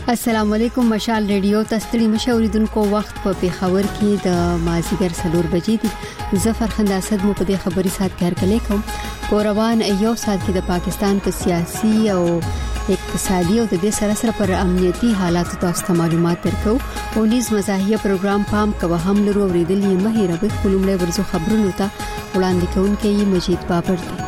السلام علیکم. مشال ریډیو تستړي مشوریدونکو وخت په پیښور کې د مازیګر 4 بجې دي. ظفر خندا اسد مو په دې خبري سات کې هرکلی کوم. روان یو سات کې د پاکستان په سیاسي او اقتصادي او د دې سره پر امنیتي حالاتو تاسو معلومات درکو. او نیز مزاحیه پروګرام پام کوه هم لرو اوریدلې مهیره به خپلمړې ورزو خبرونو ته وړاندې کوونکې مجید بابر دی.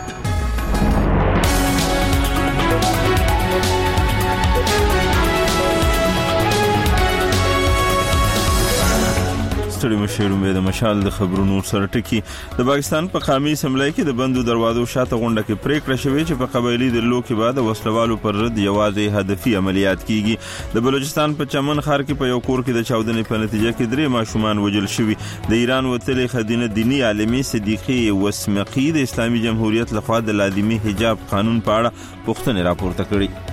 ستړي مشرو د مشال د خبرونو سره ټکی. د پاکستان په قومي اسمبلی کې د بندو دروازو شاته غونډه کې پریکړه شوې چې په قبایلی د لوکي بعد وسلوالو پر رد یوازې هدفي عملیات کیږي. د بلوچستان په چمن ښار کې په یو کور کې د چاودنې په نتیجه کې 3 ماشومان وژل شوي. د ایران وتلې خدینه دینی عالمي صدیقي وسمقي د اسلامي جمهوریت لخوا د لازمي حجاب قانون په اړه پوښتنه راپورته کړې.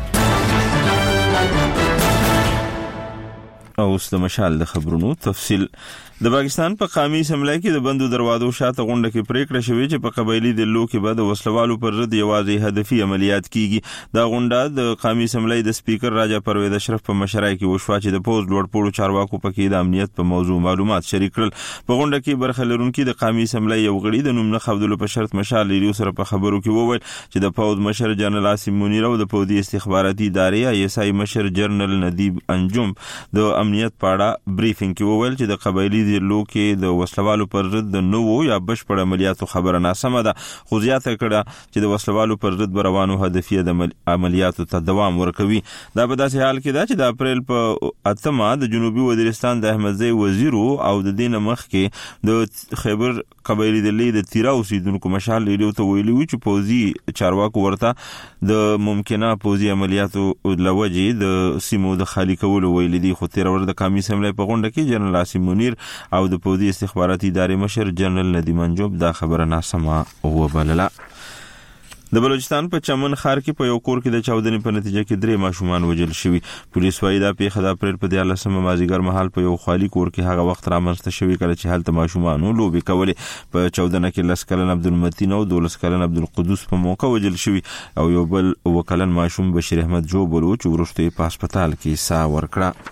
او اوس د مشال د خبرونو تفصیل. د پاکستان په قومي اسمبلی کې د بندو دروازو شاته غونډه کې پریکړه شوې چې په قبایلی د لوکي بعد وسلوالو پر رد یوازې هدفي عملیات کیږي. دا غونډه د قومي اسمبلی د سپیکر راجا پرویز اشرف په مشرۍ کې وشوه چې د پوز لوړپوړو چارواکو پکې د امنیت په موضوع معلومات شریک کړل. په غونډه کې برخه لرونکي د قومي اسمبلی یو غړي د نوم نه خبرولو په شرط مشال ریډیو سره په خبرو کې وویل چې د پوز مشر جنرال عاصم منیر او د پودي استخباراتي ادارې ایسای مشر جنرال ندیب انجم د امنیت په اړه بریفینګ کې وویل چې د قبایلی د لوکي د وسلوالو پر ضد د نوو یا بشپړ عملیاتو خبره ناسمه ده. خو زیاته کړه چې د وسلوالو پر ضد روانو هدفي عملیاتو ته دوام ورکوي. دا په داسې حال کې ده چې د اپریل په 8 د جنوبي وزیرستان د احمدزی وزیر او د دین مخ کې د خیبر قبایلی د لید تیرا اوسیدونکو مشال ریډیو ته ویلي و چې پوزي چارواکو ورته د ممکنه پوزي عملیاتو لوجې د سیمو د خالی کولو ویلي دي. خو تیر ور د قومي اسمبلی په غونډه کې جنرال عاصم منیر او د پودي استخباراتي ادارې مشر جنرال ندیم انجم دا خبره ناسمه وبلله. د بلوچستان په چمن ښار کې په یو کور کې د چاودنې په نتیجه کې 3 ماشومان وژل شوي. پولیس وايي دا پیښه د اپریل په 13 مازیګر مهال په یو خالی کور کې هغه وخت رامنځته شوی کله چې هلته ماشومانو لوبې کولې. په چاودنه کې 10 کلن عبدالمتین او 12 کلن عبدالقدوس په موقع وژل شوي او یو بل وکلن ماشوم بشیر احمد جوبلو چې وروسته په هسپتال کې ساه ورکړه.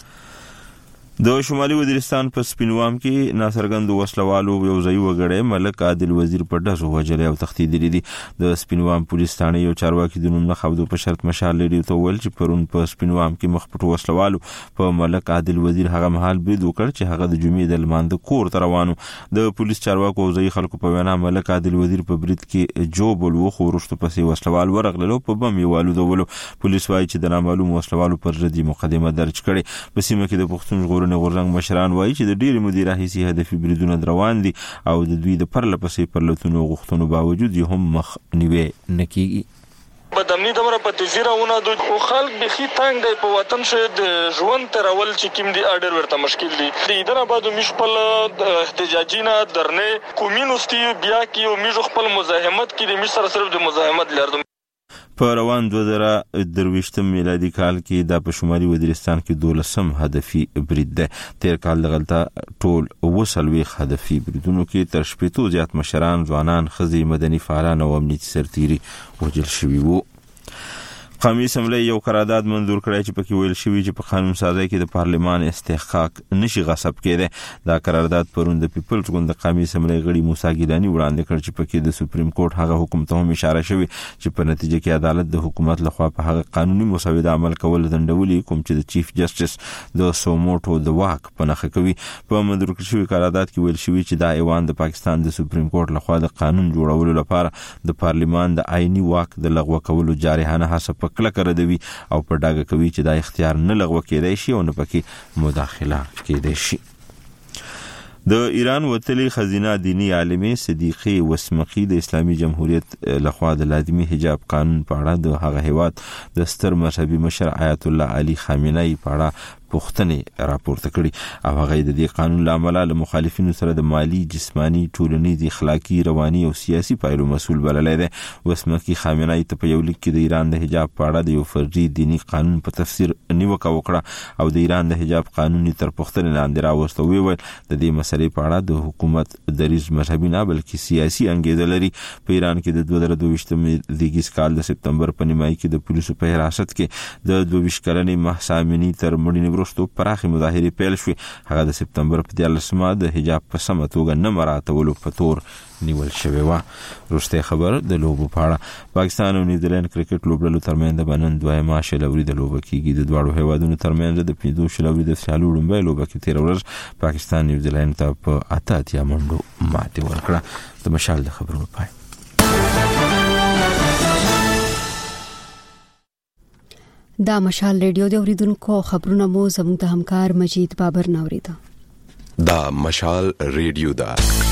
د شمالي وزیرستان په سپینوام کې ناصرګند وسلوالو یو ځای وګړی ملک عادل وزیر په ډزو وژل او تښتیدلی دي. د سپینوام پولیس ثانه یو چارواکي د نوم نه خبرو په شرط مشال لري ته ول چې پرون په سپینوام کې مخپټ وسلوالو په ملک عادل وزیر هغه محل بيد وکړ چې هغه د جمعې د لمانځه کور ته روانو. د پولیس چارواکو ځای خلکو په وینا ملک عادل وزیر په برید کې جوبل و خو ورسته پسې وسلوال ورغللو په بم یې والودولو. پولیس وايي چې د نامعلوم وسلوالو پر ضد مقدمه درج کړي. په سیمه کې د پښتون غورځنګ مشران وایي چې د ډېری مدیر راهیسي هدفي بریدونه روان دي او د دوی د پرلپسې پرلتونو غوښتنو باوجود یې هم مخنیوي نه کیږي. بدامنی دمره په تیزی راونه دو خو خلک بخي تنگ دی په وطن شه د ژوند تر اول چې کوم دی اډر ورته مشکل دي. د ایدنه بعد مش خپل احتجاجینا درنه کومینوستی بیا کی او مش خپل مزاحمت کی د مش سره صرف د مزاحمت لرم. په روان 2023 میلادي کال کې د په شمالي وزیرستان کې 12 هدفي برید ده. تیر کال دغلطه ټول وسلوي هدفي بریدونو کې تر 80 زیات مشران، ځوانان، خزي، مدني فعالان او امنیتي سرتیري وژل شوي وو. قومي اسمبلی یو قرارداد منظور کړی چې پکې ویل شوی چې په قانون سازی کې د پارلمان استحقاق نشي غصب کېده. دا قرارداد پرون د پیپلز ګوند د قومي اسمبلی غړي موسی ګیلانی وړاندې کړ چې پکې د سپریم کورټ هغه حکم ته هم اشاره شوی چې په نتیجه کې عدالت د حکومت لخوا په هغه قانوني مسوده عمل کول دندولي کوم چې د چیف جسټس د سوموټو د واک په نخښه کوي. په منظور شوی قرارداد کې ویل شوی چې دا ایوان د پاکستان د سپریم کورټ لخوا د قانون جوړولو لپاره د پارلمان د آئینی واک د لغوه کولو جارحانه هڅه کلک ردوي او په ډاګه کوي چې دا اختیار نه لغوه کېدای شي او نه پکې مداخله کېدای شي. د ایران وتلې خزینه دینی عالمه صدیقي وسمقي د اسلامي جمهوریت لخوا د لازمي حجاب قانون په اړه د هغه هیواد د ستر مذهبي مشر آیت الله علي خامنه‌ای په اړه پوښتنې راپورته کړي او هغه د دې قانون لامل له مخالفینو سره د مالی، جسمانی، ټولنیز، اخلاقی، رواني او سیاسي پایلو مسؤل بللی دی. وسمکي خامنه‌ای ته په یو لیک کې د ایران د حجاب په اړه د یو فرضي دینی قانون په تفسیر نیوکه وکړه او د ایران د حجاب قانوني تر پوښتنې لاندې راوسته. ویل د دې مسلې په اړه د حکومت دریځ مذهبي نه بلکې سیاسي انګیزه لري. په ایران کې د 2022 دیګیز کال د سپتمبر په نیمایي کې د پولیسو په حراست کې د 22 کلنې مهسا امینی تر مړینې وروسته پراخې مظاهرې پیل شوې. هغه د سپتمبر په 13مه د حجاب په سمه توګه نه مراعاتولو په تور نیول شوی و. وروسته خبر د لوبو په اړه. پاکستان او نیوزیلند کرکټ لوبډلو ترمنځ د نن دویمه شلوري د لوبو کېږي. د دواړو هیوادونو ترمنځ د 15 شلوري د فینال لوبې لوبه کې تیر ورځ پاکستان نیوزیلند ته په 8 منډو ماتې ورکړه. د مشال د خبرونو پای. دا مشال ریډیو د اوریدونکو خبرونه مو زموږ د همکار مجید بابر نوریده. دا مشال ریډیو دا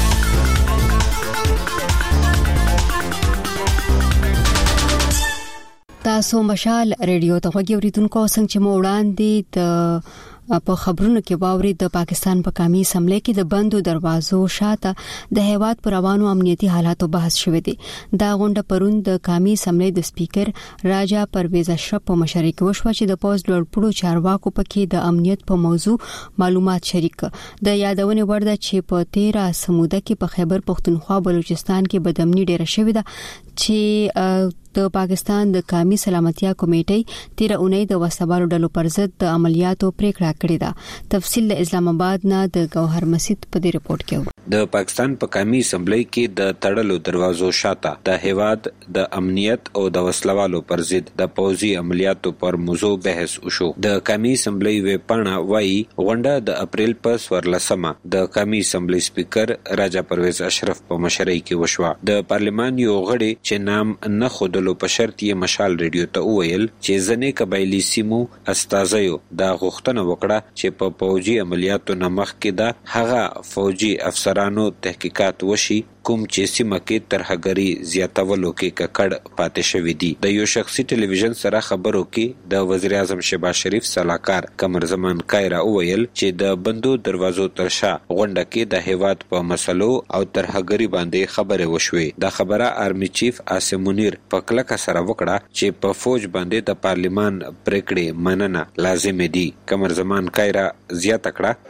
تاسو مشال ریډیو ته غوږی اوریدونکو څنګه چې مو وړاندې د په خبرونو کې باوري د پاکستان په قومي اسمبلی کې د بندو دروازو شاته د هیواد پر روانو امنیتي حالاتو بحث شوه دي. دا غونډه پرون د قومي اسمبلی د سپیکر راجا پرویز اشرف په مشرۍ کې وشوه چې د پوز لوړپوړو چارواکو پکې د امنیت په موضوع معلومات شریک. د یادونې وړ ده چې په 13 سموده کې په خیبر پختونخوا بلوچستان کې بدامني ډیره شوې ده چې د پاکستان د قومي سلامتیا کمیټې 13 اونۍ د وسوالو ډلو پر ضد د عملیاتو پریکړه کړې ده. تفصیل د اسلام آباد نه د گوهر مسجد په دې رپورت کې. د پاکستان په قومي اسمبلی کې د تړلو دروازو شاته د هیواد د امنیت او د وسلوالو پر ضد د پوځي عملیاتو پر موضوع بحث وشو. د قومي اسمبلی ویبپاڼه وايي غونډه د اپریل په 14مه د قومي اسمبلی سپیکر راجا پرویز اشرف په مشرۍ کې وشوه. د پارلمان یو غړي چې نام نه خود په شرط یې مشال ریډیو ته وویل چې ځنې قبایلی سیمو استازیو دا غوښتنه وکړه چې په پوځي عملیاتو نه مخکې د هغه فوجي افسرانو تحقیقات وشي کوم چې سیمه کې ترهګري زیاتولو کې ککړ پاتې شوی دي. د یو شخصي ټلویزیون سره خبرو کې د وزیر اعظم شهباز شریف صلاحکار قمر زمان کایرا وویل چې د بندو دروازو تر شا غونډه کې د هیواد په مسلو او ترهګري باندې خبرې وشوې. دا خبره آرمي چیف عاصم منیر په کلکه سره وکړه چې په فوج باندې د پارلیمان پریکړې مننه لازم دي. قمر زمان کایرا زیاته کړه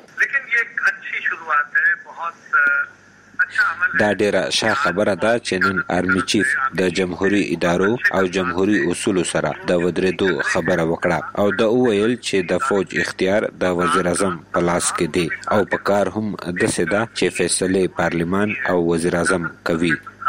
دا ډیره ښه خبره ده چې نن آرمي چیف د جمهوریت ادارو او جمهوریت اصولو سره د ودرېدو خبره وکړه او د وویل چې د فوج اختیار د وزیر اعظم په لاس کې دی او په کار هم داسې ده چې فیصله پارلیمان او وزیر اعظم کوي.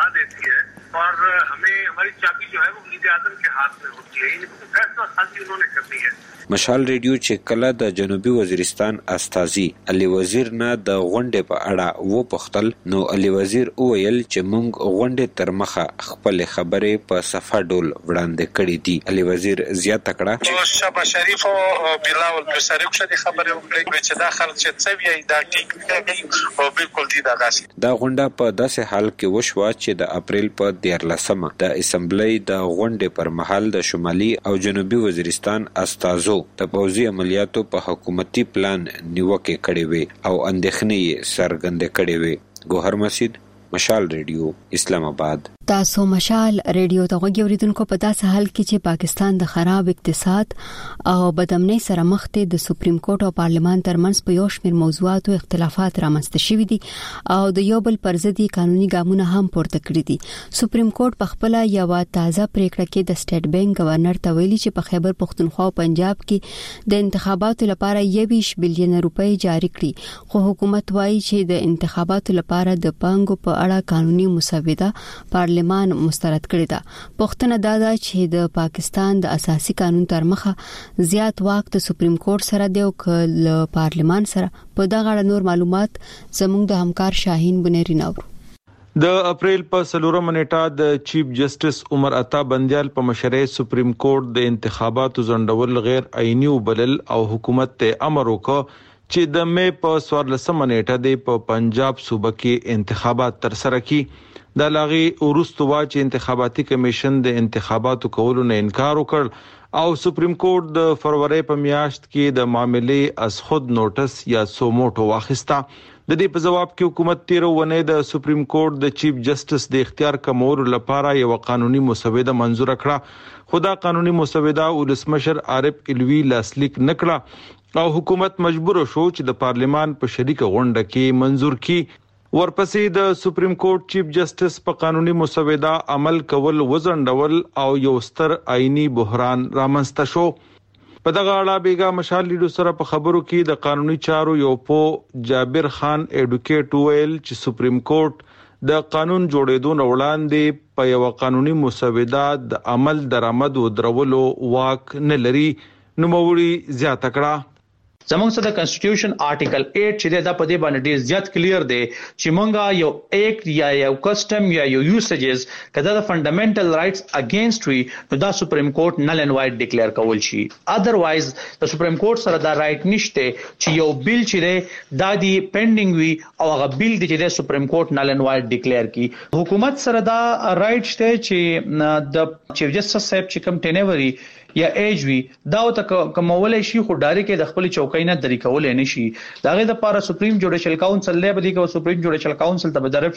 और हमें हमारी चाबी जो है वो वज़ीर आज़म के हाथ में होती है. ये फैसला साजी उन्होंने करनी है. مشال ریډیو چې کله د جنوبي وزیرستان استازي علي وزیر نه د غونډې په اړه و پختل نو علي وزیر وویل چې موږ غونډې تر مخه خپل خبرې په صفه ډول وړاندې کړې دي. علي وزیر زیاته کړه چې شهباز شریف او بلاول بصری خو خبرې وکړي چې دا خلک چې څه وی دا ټیک کوي او بالکل دي دا غاسي. دا غونډه په داسې حال کې وشوه چې د اپریل په 14مه د اسمبلی د غونډې پر مهال د شمالي او جنوبي وزیرستان استازو د پوځي عملیاتو په حکومتي پلان نیوکه کړې وي او اندېښنې څرګندې کړې وي. گوهر مسجد مشال ریډیو اسلام آباد. تاسو مشال ریډیو ته غوږی اوریدونکو په داسې حال کې چې پاکستان د خراب اقتصاد او بدامنۍ سره مخ دی د سپریم کورټ او پارلمان ترمنځ په یو شمېر موضوعاتو اختلافات رامنځته شوي دي او د یو بل پر ضد قانوني ګامونه هم پورته کړي دي. سپریم کورټ په خپل یو تازه پریکړه کې د سټیټ بانک گورنر ته ویلي چې په خیبر پختونخوا او پنجاب کې د انتخاباتو لپاره 21 بلین روپۍ جاری کړي خو حکومت وايي چې د انتخاباتو لپاره د بانکو په اړه قانوني مسوده پارلمان مسترد کړی ده. پښتنه دا ده چې د پاکستان د اساسي قانون تر مخه زیات واک د سپریم کورټ سره دی او ک پارلمان سره. په دغه اړه نور معلومات زموږ د همکار شاهین بنيري ناوړو. د اپریل په 4 منېټه د چیف جسټس عمر عطا بندیال په مشرۍ سپریم کورټ د انتخاباتو ځنډول غیر عیني وبلل او حکومت ته امر وکړ چې د مې په 14 منېټه د پنجاب صوبه کې انتخابات تر سره کړي. د لاغي ورستو چې انتخاباتي کمیشن د انتخاباتو کولو نه انکار وکړ او سپریم کورټ د فروری په میاشت کې د معاملې از خود نوټس یا سوموټو واخیستا. د دې په جواب کې حکومت 13 ونې د سپریم کورټ د چیف جسټس د اختیار کمولو لپاره یو قانوني مسوده منزور کړه. خدا قانوني مسوده ولسمشر عارف الوی لاسلیک نکړه او حکومت مجبور شو چې د پارلیمان په شریک غونډه کې منزور کړي. ورپسې د سپریم کورټ چیف جسټس په قانوني مسوده عمل کول وزندول او یو ستر آئینی بحران رامنځته شو. په دغه اړه بیګا مشال لیډو سره په خبرو کې د قانوني چارو یو په جابر خان ایډوکیټ ویل چې سپریم کورټ د قانون جوړېدو نه وړاندې په یو قانوني مسوده د عمل درآمد او درولو واک نه لري. نوموړي زیاته کړه زموږ سره د کانسټیټیوشن آرټیکل 8 چې دا په دې باندې ډیر زیات کلیر دی چې مونږه یو ایکټ یا یو کسٹم یا یو یوسیجز کدا د فندامنټل رائټس اگینست وی نو دا سپریم کورټ نل اینڈ وایډ ډیکلیئر کول شي. اذروایز د سپریم کورټ سره دا رائټ نشته چې یو بیل چې دا دی پینډینګ وی او هغه بیل دی چې د سپریم کورټ نل اینڈ وایډ ډیکلیئر کی. حکومت سره دا رائټ شته چې د چیف جسټس صاحب چې کوم ټینیوري یا ایج وی دا او ته کومولې شي خو ډایرکټ د خپل چوکۍ نه درې کولې نشي. داغه د لپاره سپریم جوډیشل کاونسل له بدی کو سپریم جوډیشل کاونسل ته د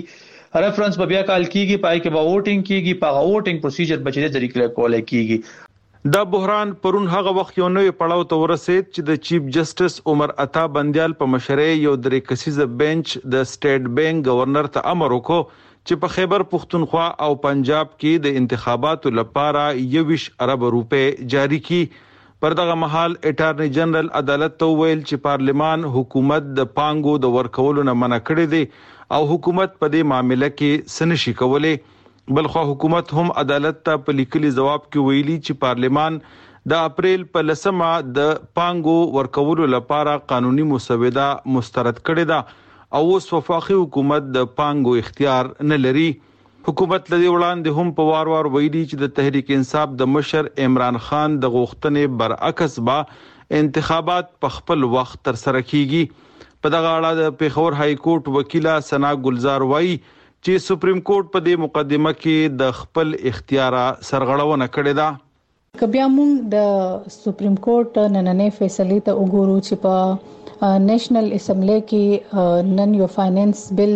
ریفرنس په بیا کال کیږي پای کې به ووټینګ کیږي په ووټینګ پروسیجر بچی د طریقې کولای کیږي. دا بحران پرون هغه وخت یو نوې پړاو ته ورسید چې د چیف جسټس عمر عطا بندیال په مشرۍ یو درې کسیزه بنچ د سټیټ بانک گورنر ته امر وکړ چې په خیبر پختونخوا او پنجاب کې د انتخاباتو لپاره 21 ارب روپے جاری کی. پر دغه مهال اټارنی جنرال عدالت ته ویل چې پارلیمان حکومت د پانګو د ورکولو نه منع کړی دی او حکومت په دې معاملې کې سنشي کولای. بلخو حکومت هم عدالت ته په لیکلي جواب کې ویلي چې پارلیمان د اپریل په 10مه د پانګو ورکولو لپاره قانوني مسوده مسترد کړی ده او اوس وفاقي حکومت د پانګو اختیار نه لري. حکومت لدی وړاندې هم په وار ویلي چې د تحریک انصاف د مشر عمران خان د غوښتنې برعکس به انتخابات په خپل وخت تر سره کیږي. په دغه اړه د پیښور های کورټ وکیله سنا ګلزار وایي چې سپریم کورټ په دې مقدمه کې د خپل اختیار سرغړونه کړې ده. کبیا موږ د سپریم کورټ نننې فیصله ته وګورو چې په نېشنل اسمبلی کې نن یو فاینانس بل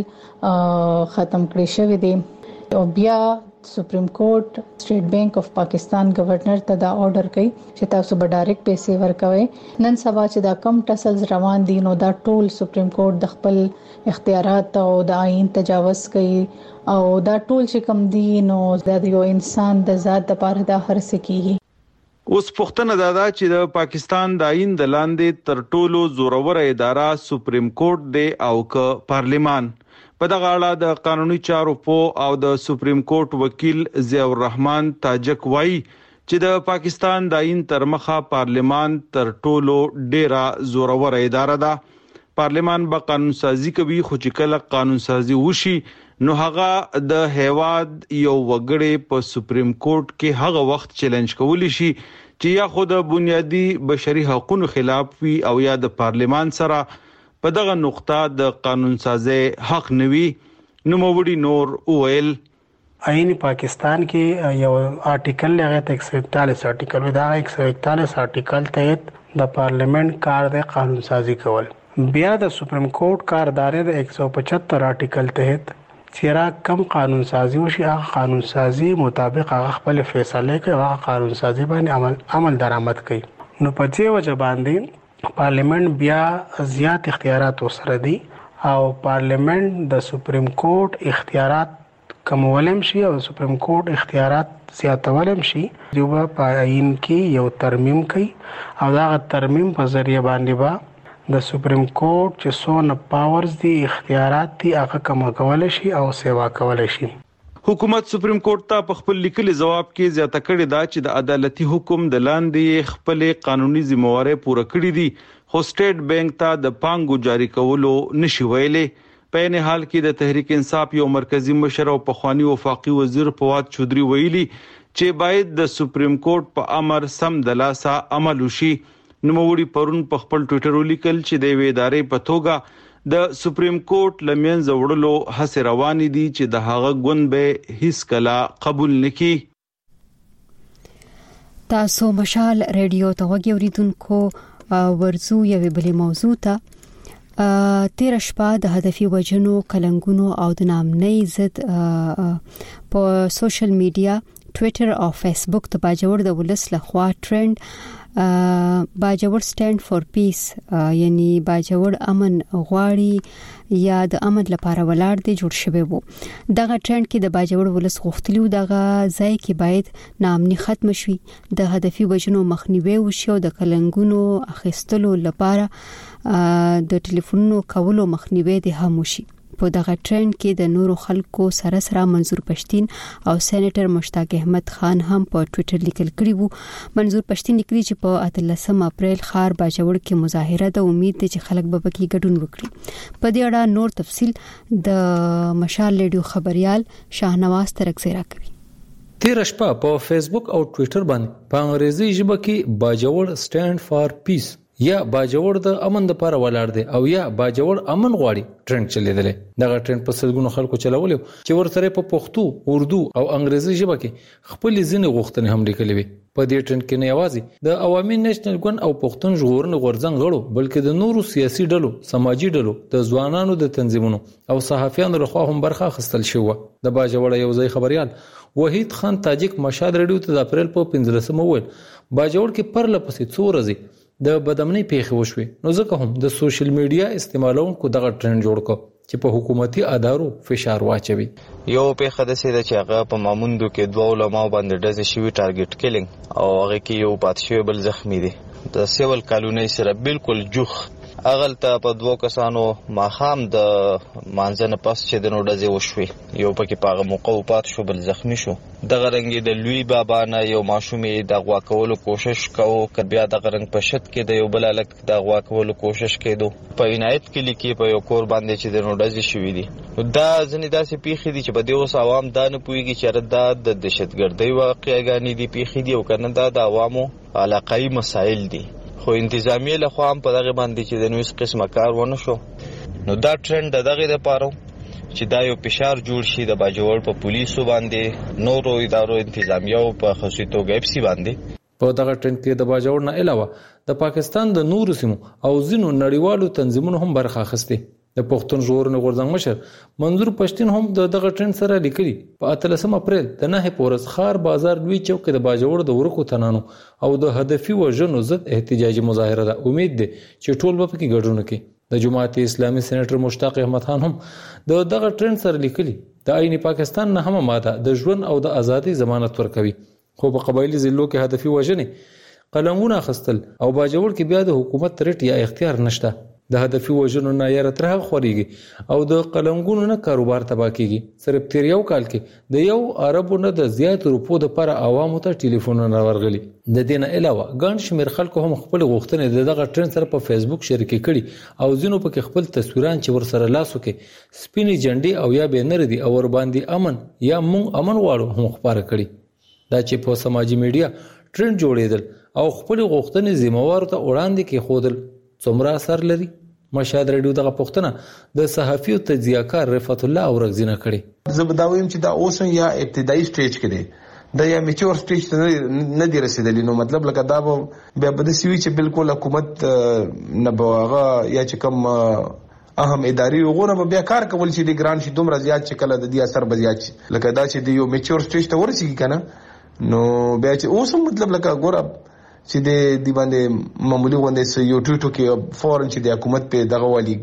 ختم کړی شوی دی او بیا سپریم کورټ سټیټ بانک اف پاکستان گورنر ته دا آرډر کوي چې تاسو به ډایرکټ پیسې ورکوي. نن سبا چې دا کم ټسلز روان دي نو دا ټول سپریم کورټ د خپل اختیارات او د آئین تجاوز کوي او دا ټول چې کم دي نو د یو انسان د ذات لپاره دا هر څه کیږي. اوس پښتنه دا چې د پاکستان د آئین د لاندې تر ټولو زورور اداره سپریم کورټ دی او که پارلیمان. په دغه اړه د قانوني چارو او د سپریم کورټ وکیل ضیاء الرحمن تاجک وایي چې د پاکستان د آئین تر مخه پارلیمان تر ټولو ډیره زورور اداره ده. پارلیمان به قانون سازي کوي خو چې کله قانون سازي وشي نو هغه د هیواد یو وګړي په سپریم کورټ کې هغه وخت چیلنج کولی شي چې یا خود بنیادی بشري حقوقو خلاف وي او یا د پارلیمان سره په دغه نقطه د قانون سازي حق نوي. نوموړي نور اویل آئین پاکستان کې یو آرټیکل لغه 141 آرټیکل دا 141 آرټیکل ته د پارلیمنت کار د قانون سازي کول. بیا د سپریم کورټ کاردار د 175 آرټیکل تحت چیرې کم قانون سازي وشي هغه قانون سازي مطابق هغه خپل فیصله کوي هغه قانون سازي باندې عمل درآمد کوي. نو په دې وجه باندې پارلیمنت بیا زیات اختیارات سره دي او پارلیمنت د سپریم کورټ اختیارات کمولم شي او سپریم کورټ اختیارات زیاتولم شي. دوی په آئین کې یو ترمیم کوي او دا ترمیم په ذریعہ باندې با د سپریم کورټ چې څونه پاورز دي اختیارات دي هغه کم کول شي او سیوا کول شي. حکومت سپریم کورټ ته په خپل لیکلي جواب کې زیاته کړې ده چې د عدالتي حکم د لاندې خپل قانوني ذمہواري پوره کړې دي خو سټیټ بانک ته د پانګو جاری کولو نشي ویلې. په نه حال کې د تحریک انصاف یو مرکزی مشر او پخوانی وفاقي وزیر فواد چودري ویلي چې باید د سپریم کورټ په امر سم د لاسه عمل وشي. نوموړي پرون په خپل ټوئیټر ولیکل چې د وی ادارې په توګه د سپریم کورټ لمنځ وړلو هڅې روانې دي چې د هغه ګوند به هیڅ کله قبول نکړي. تاسو مشال ریډیو ته وګوریدونکو ورزو یوې بلې موضوع ته تیر شپه د هدفي وجنو کلنګونو او د نامنۍ ضد په سوشل میډیا ټوئیټر او فیسبوک ته باجوړ د ولس لخوا ټرند باجوړ سټاند فور پیس یعنی باجوړ امن غواړي یا د امن لپاره ولاړ دی جوړ شوی وو. دغه ټرند کې د باجوړ ولس غوښتلیو دغه ځای کې باید نامني ختم شي، د هدفي وجنو مخنیوي وشي او د کلنګونو اخیستلو لپاره د ټلیفونونو کولو مخنیوي د هم وشي. په دغه ټرند کې د نورو خلکو سره منظور پښتين او سېنیټر مشتاق احمد خان هم په ټوئیټر لیکل کړي وو. منظور پښتين لیکلي چې په 13 اپریل خار باجوړ کې مظاهره د امید دي چې خلک به پکې ګډون وکړي. په دې اړه نور تفصيل د مشال ریډیو خبريال شاهنواز ترکزی راکوي. تیر شپه په فیسبوک او ټوئیټر باندې په انګریزي ژبه کې باجوړ سټاند فار پیس یا باجوړ د امن لپاره ولاړ دی او یا باجوړ امن غواړي ټرند چلیدل. دغه ټرند په سلګونو خلکو چلول چې ورسره په پښتو، اردو او انګریزي ژبه کې خپل ځینې غوښتنې هم لیکلې وي. په دې ټرند کې نه یوازې د عوامي نېشنل ګوند او پښتون ژغورنې غورځنګ غړو بلکې د نورو سیاسي ډلو، سماجی ډلو، د ځوانانو د تنظیمونو او صحافیانو لخوا هم برخه اخیستل شوه. د باجوړ یو ځای خبريال وحید خان تاجک مشال ریډیو ته د اپریل په 15 وویل باجوړ کې پرله پسې څو ورځې د بدامنۍ پیښې وشوي، نو ځکه هم د سوشل میډیا استعمالونکو دغه ټرند جوړ کړ چې په حکومتي ادارو فشار واچوي. یو پیښه د سیده چې هغه په ماموندو کې دوه علماء باندې ډزې شوی ټارګټ کیلینګ او هغه کې یو پاتشوي بل زخمی دي. د سیول کالونی سره بالکل جوخ اغلته په دوه کسانو ماخام د مانځنه پس چې د نوډزې وشوي، یو پکې پاغه موقع پات شو بل زخمی شو. دغه رنګ د لوی بابا نه یو ماشومې د غوا کولو کوشش کاوه، ک بیا دغه رنګ په شت کې د یو بل الک د غوا کولو کوشش کېدو. په عنایت کې لیکي په یو کور باندې چې د نوډزې شوی دي. دا ځنې داسې پیښې دي چې په دې اوس عوام دا نه پوهیږي چې دا د دهشتګردۍ واقعګانې دي پیښې دي او کنه دا د عوامو علاقائی مسائل دي. خو انتظامیه له خوا هم په دغه باندې چې د نوې قسمه کار ونه شو، نو دا ټرند دغه لپاره چې دا یو فشار جوړ شي د باجوړ په پولیسو باندې، نورو ادارو انتظامیه او په خصوصي توګه اپسی باندې. په دغه ټرند کې د باجوړ نه علاوه د پاکستان د نورو سیمو او ځینو نړیوالو تنظیمونو هم برخه اخیسته. د پښتون ژغورنې غورځنګ مشر منظور پښتين هم دغه ټرند سره لیکلي په 13 اپریل د 9 پورز خار بازار لوی چوک د باجوړ د ورکو تنانو او د هدفي وژنو ضد احتجاجي مظاهره ده. امید ده چې ټول به پکې ګډون وکړي. د جماعت اسلامي سېنیټر مشتاق احمد خان هم دغه ټرند سره لیکلي د عین پاکستان نه هم ماده د ژوند او د ازادي ضمانت ورکوي، خو په قبایلی ضلعو کې هدفي وژنې قلمونه اخستل او باجوړ کې بیا د حکومت ترټ یا اختیار نشته. د هدفي وژنو نه یې ترغه خوريږي او د قلمګونو نه کاروبار تباہ کیږي. صرف تیر یو کال کې د یو عربو نه د زیات روپو د پر عوامو ته ټلیفونونه ورغلي. د دې نه علاوه ګڼ شمېر خلکو هم خپل غوښتنې دغه ټرند سره په فیسبوک شریکې کړي او ځینو په خپل تصویران چې ورسره لاسو کې سپینې جنډې او یا بینر دي او ور باندې امن یا مونږ امن واړو هم خبره کړي. دا چې په سماجی میډیا ټرند جوړېدل او خپل غوښتنې ذمہوارو ته وړاندې کې خودل څومره اثر لري. مشاد ریډیو دغه پښتنه د صحافي او تجزیه‌کار رفعت الله اورغزینه کړي. زبداویم چې دا اوس یا ابتدایي سټیج کې دی، دا یا میچور سټیج ته نه دی رسیدلی. نو مطلب لکه دا به بیا بده سوي چې بالکل حکومت نه بواغه یا چې کوم اهم اداري وګونه بیا کار کول چې د ګران شي دومره زیات چې کله د دې اثر بزیات لکه دا چې د یو میچور سټیج ته ورسیږي کنه. نو بیا چې اوس مطلب لکه ګور چې د دې باندې معمولی غونډې سه یو ټوټو کې فورن چې د حکومت په دغه والی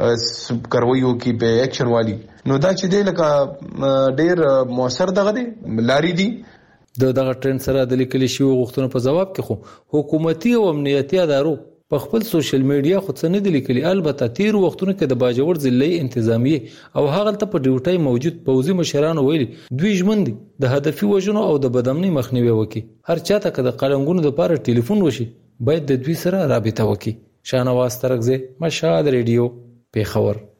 کاروایو کې په اکشن والی، نو دا چې د لکه ډیر موثر دغه دی لاري دي. دغه ټرند سره د لیکلي شوی غوښتنو په جواب کې خو حکومتي او امنیتي ادارو په خپل سوشل میډیا خو څه نه دي لیکلي. البته تیر وختونو کې د باجوړ ضلعي انتظامیه او هغه ته په ډیوټي موجود پوځي مشرانو ویلي دوی ژمن دي د هدفي وژنو او د بدامنۍ مخنیوي وکړي. هر چاته که د قلنګونو لپاره ټلیفون وشي باید د دوی سره رابطه وکړي. شاهنواز ترکزی، مشال ریډیو، پیښور.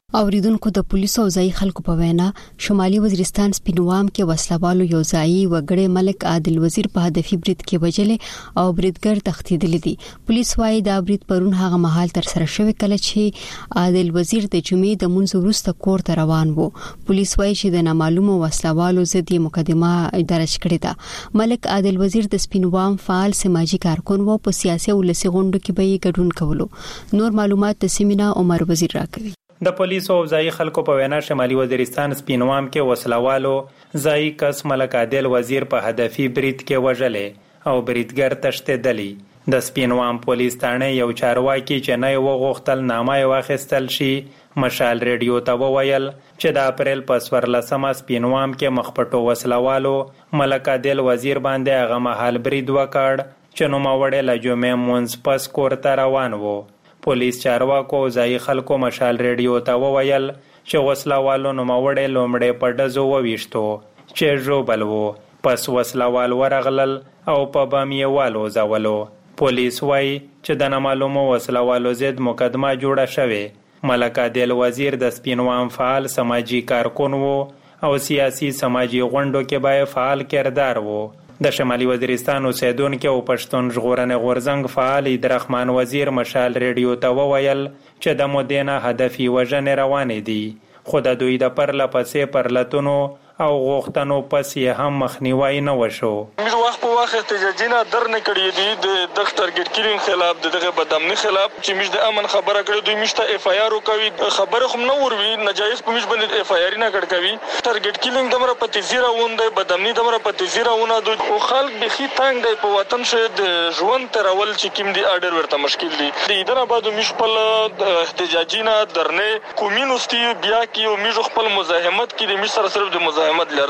اوریدونکو د پولیسو او ځای خلکو په وینا شمالي وزیرستان سپینوام کې وسلوالو یو ځای وګړي ملک عادل وزیر په هدفي برید کې وجلې او بریدګر تختیدل دي. پولیس وايي دا برید پرون هغه مهال تر سره شوی کله چې عادل وزیر د جمعې د منځ وروسته کور ته روان وو. پولیس وايي چې د نامعلومو وسلوالو ضد مقدمه درج کړې ده. ملک عادل وزیر د سپینوام فعال سماجی کارکون وو. په سیاسي ولسی غونډو کې به یې ګډون کولو. نور معلومات د سیمینا عمر وزیر راکوي. د پولیسو او ځای خلکو په وینا شمالي وزیرستان سپینوام کې وسلوالو ځای کس ملک عادل وزیر په هدفي برید کې وژلې او بریدګر تښتېدلی. د سپینوام پولیس ثانه یو چارواکي چې نه وغوښتل نامه واخیستل شي مشال ریډیو ته وویل چې د اپریل په 14 سپینوام کې مخپټو وسلوالو ملک عادل وزیر باندې هغه مهال برید وکړ چې نوموړی له جمعې مونځ پس کور ته روان وو. پولیس چارواکو ځای خلکو مشال ریډیو ته وویل چې وسلوالو نوموړی لومړی په ډزو وویشتو چې ژوبل وو. پس وسلوال ورغلل او په بم یې والوځولو. پولیس وایي چې د نامعلومو وسلوالو ضد مقدمه جوړه شوې. ملک عادل وزیر د سپینوام فعال سماجی کارکون وو او سیاسي سماجی غونډو کې به فعال کردار وو. د شمالي وزیرستان اوسیدونکو او پښتون ژغورنې غورځنګ فعال عبدالرحمن وزیر مشال ریډیو ته وویل چې د مدینه هدفي وژنې روانې دي خو د دوی د پرله پسې پرلتونو او غوښتنو پس یې هم مخنیوي نه وشو. موږ وخت په وخت احتجاجونه درنه کړی دي د ټارګټ کیلینګ خلاف دغه بدامني خلاف چې موږ د امن خبره کړې دوی موږ ته اف آی آر کوي خبره خو نه وروي ناجایز په موږ باندې اف آی آر نه کړ کوي ټارګټ کیلینګ دمره پتیزیره وونده بدامني دمره پتیزیره ونه دوی او خلک بخي تنگ دی په وطن شه د ژوند ترول چې کوم دی اډر ورته مشکل دي د ایدنه بعد موږ خپل احتجاجونه درنه کومینوستي بیا کې موږ خپل مزاحمت کې د موږ سره صرف د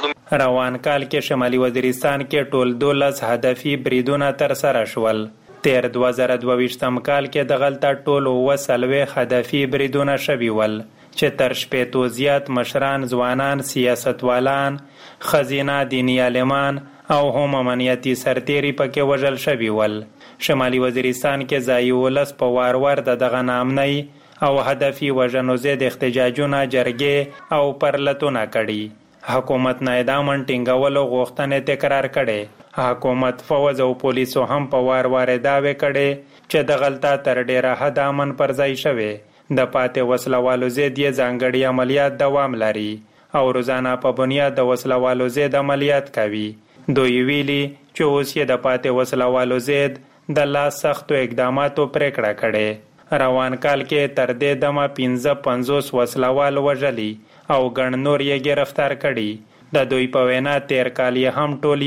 روان کال کې شمالي وزیرستان کې ټول 12 هدفي بریدونه تر سره شول. تیر 2022 کال کې د غلطه ټول 30 هدفي بریدونه شوي ول چې تر 80 زیات مشران ځوانان سیاستوالان خزینه دینی عالمان او هم امنیتي سرتیري پکې وژل شوي ول. شمالي وزیرستان کې ځای ولس په وار دغه نامنۍ او هدفي وژنو ضد احتجاجونه جرګې او پرلتونه کړي. حکومت نه اعدام ټینګولو غوښتنې تکرار کړي. حکومت فوج او پولیسو هم په وار داوی کړي چې د غلطه تر ډیره حد امن پر ځای شوی. د پاتې وسلوالو ضد یې ځانګړي عملیات دوام لري او روزانه په بنیاد د وسلوالو ضد عملیات کوي. دوی ویلي چې اوس یې د پاتې وسلوالو ضد د لا سختو اقداماتو پریکړه کړي. روان کال کې تر دې دمه 50 وسلوال وژلي او ګڼ نور یې گرفتار کړي. د دوی په وینا تیر کال یې هم ټول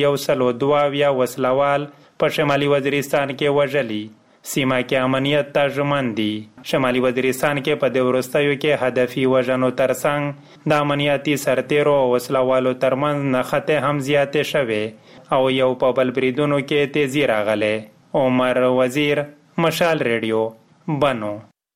122 وسلوال په شمالي وزیرستان کې وژلي. سیمه کې امنیت ته ژمن دي. شمالي وزیرستان کې په د وروستیو کې هدفي وژنو ترڅنګ د امنیتي سرتیرو او وسلوالو ترمنځ نښتې هم زیاتې شوې او یو په بل بریدونو کې تیزی راغلی. عمر وزیر مشال ریډیو بنو.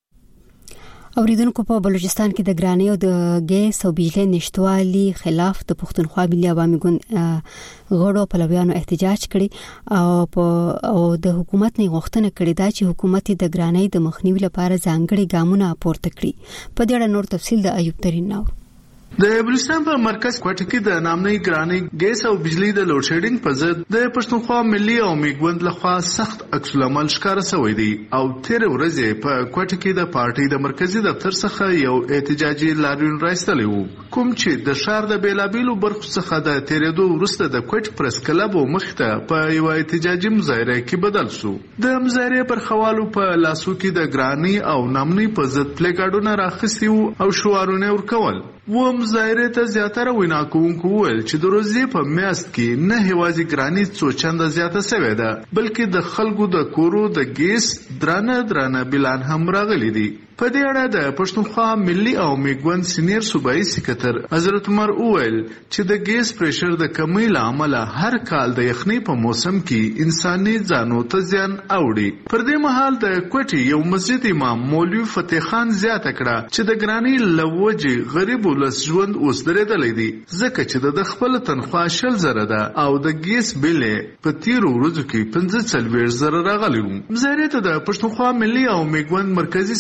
اوریدونکو په بلوچستان کې د ګرانۍ او د ګیس او بجلی نشټوالي خلاف د پښتونخوا ملي عوامي ګوند غړو پلویانو احتجاج کړي او د حکومت نه غوښتنه کړې ده چې حکومت د ګرانۍ د مخنیوي لپاره ځانګړي ګامونه پورته کړي. په دې اړه نور تفصیل د ایوب ترين نو. د بلوچستان په مرکز کوټه کې د نامنۍ ګرانۍ ګیس او بجلی د لوډ شیډینګ په ضد د پښتونخوا ملي عوامي ګوند لخوا سخت عکس العمل ښکاره شوی دی او تیر ورځې په کوټه کې د پارټي د مرکزی دفتر څخه یو احتجاجي لاریون راځلی وو کوم چې د شهر د بیلابیلو برخو څخه د تیرېدو وروسته د کوټ پریس کلب مخته په یو احتجاجي مظاهره کې بدل شو. د مظاهره پر خوالو په لاسو کې د ګرانۍ او نامنۍ په ضد پلیکارډونه راخستي وو او شعارونه ورکول. و مظاهره ته زیاتره وینا کوونکو ویل چې د روزي په میاشت کې نه هوازي ګرانۍ څو چنده زیاته شوې ده بلکې د خلکو د کورو د ګیس درانه بلان هم راغلي دي. په دې اړه د پښتونخوا ملي عوامي ګوند سینیر صوبایي سکرټر حضرت عمر ویل چې د ګیس پریشر د کمی لامل هر کال د یخنۍ په موسم کې انساني ځانو ته زیان اوړي. پر دې مهال د کوټي یو مسجد امام مولوی فتح خان زیاته کړه چې د ګرانۍ لوجه غریب ولس ژوند اوس درېدلی دی ځکه چې د خپل تنخوا 10,000 ده او د ګیس بیل په تیرو ورځو کې 45,000 راغلی و. مظاهره ته د پښتونخوا ملي عوامي ګوند مرکزی سکرټر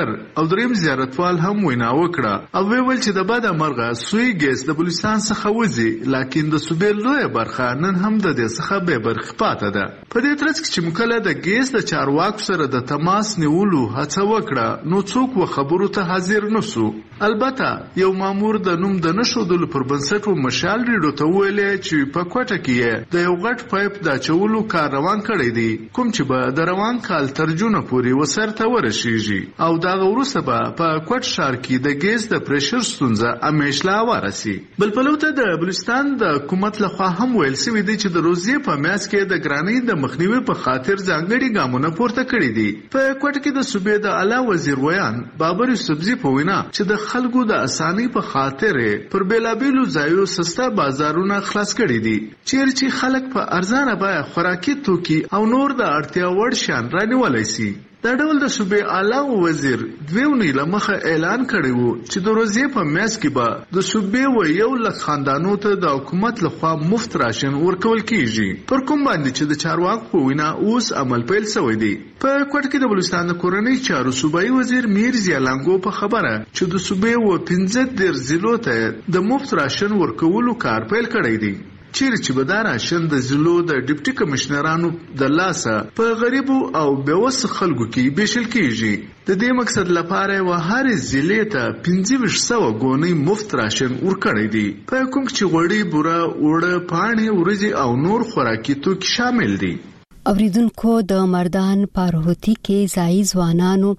ډاکټر او دریم زیارتوال هم وینا وکړه او ویل چې د بده مرغه سوی ګیس د بلوچستان څخه وځي لکه د صوبې لویه برخه نن هم د دې څخه به برخه پاتې ده. په دې ترڅ کې چې مکله د ګیس د چارواکو سره د تماس نیولو هڅه وکړه نو څوک و خبرو ته حاضر نشو. البته یو مامور د نوم د نشودلو پر بنسټ مشال ریډو ته ویلې چې په کوټه کې د یو غټ پایپ د چولو کار روان کړی دی کوم چې به د روان کال تر جونه پورې وسرته ورشيږي او دا وروسته به په کوټ ښار کې د ګیس د پریشر ستونزه همیشلا ورسي. بل په لوته د بلوچستان د حکومت لخوا هم ویل شوی دی چې د روزي په میاس کې د ګرانۍ د مخنیوي په خاطر ځانګړي ګامونه پورته کړی دي. په کوټه کې د صوبې د اعلی وزیر ویان بابر یوسفزي په وینا چې د خلکو د اسانۍ په خاطر پر بیلابیلو ځایو سستا بازارونه خلاص کړي دي چیرې چې خلک په ارزانه بیه خوراکي توکي او نور د اړتیا وړ شیان رانیولی سي. دا ډول د صوبې اعلی وزیر دوه اونۍ لمخه اعلان کړی وو چې د روزي په میاس کې به د صوبې و 1 لک خاندانو ته د حکومت لخوا مفت راشن ورکول کیږي پر کوم باندې چې د چارواکو په وینا اوس عمل پیل شوی دی. په کوټه کې د بلوچستان د کورنۍ چارو صوبایي وزیر میر زیالانګو په خبره چې د صوبې و 15 ضلعو ته د مفت راشن ورکولو کار پیل کړی دی چیرې چې به دا راشن د ضلعو د ډیپټي کمشنرانو د لاسه په غریبو او بېوسه خلکو کې ویشل کیږي. د دې مقصد لپاره و هر ضلع ته 2500 غونۍ مفت راشن ورکړی دی په کوم چې غوړي بوره اوړه پاڼې ورځي او نور خوراکي توکي شامل دي. اوریدونکو د مردان پاروهوتی کې ځای ځوانانو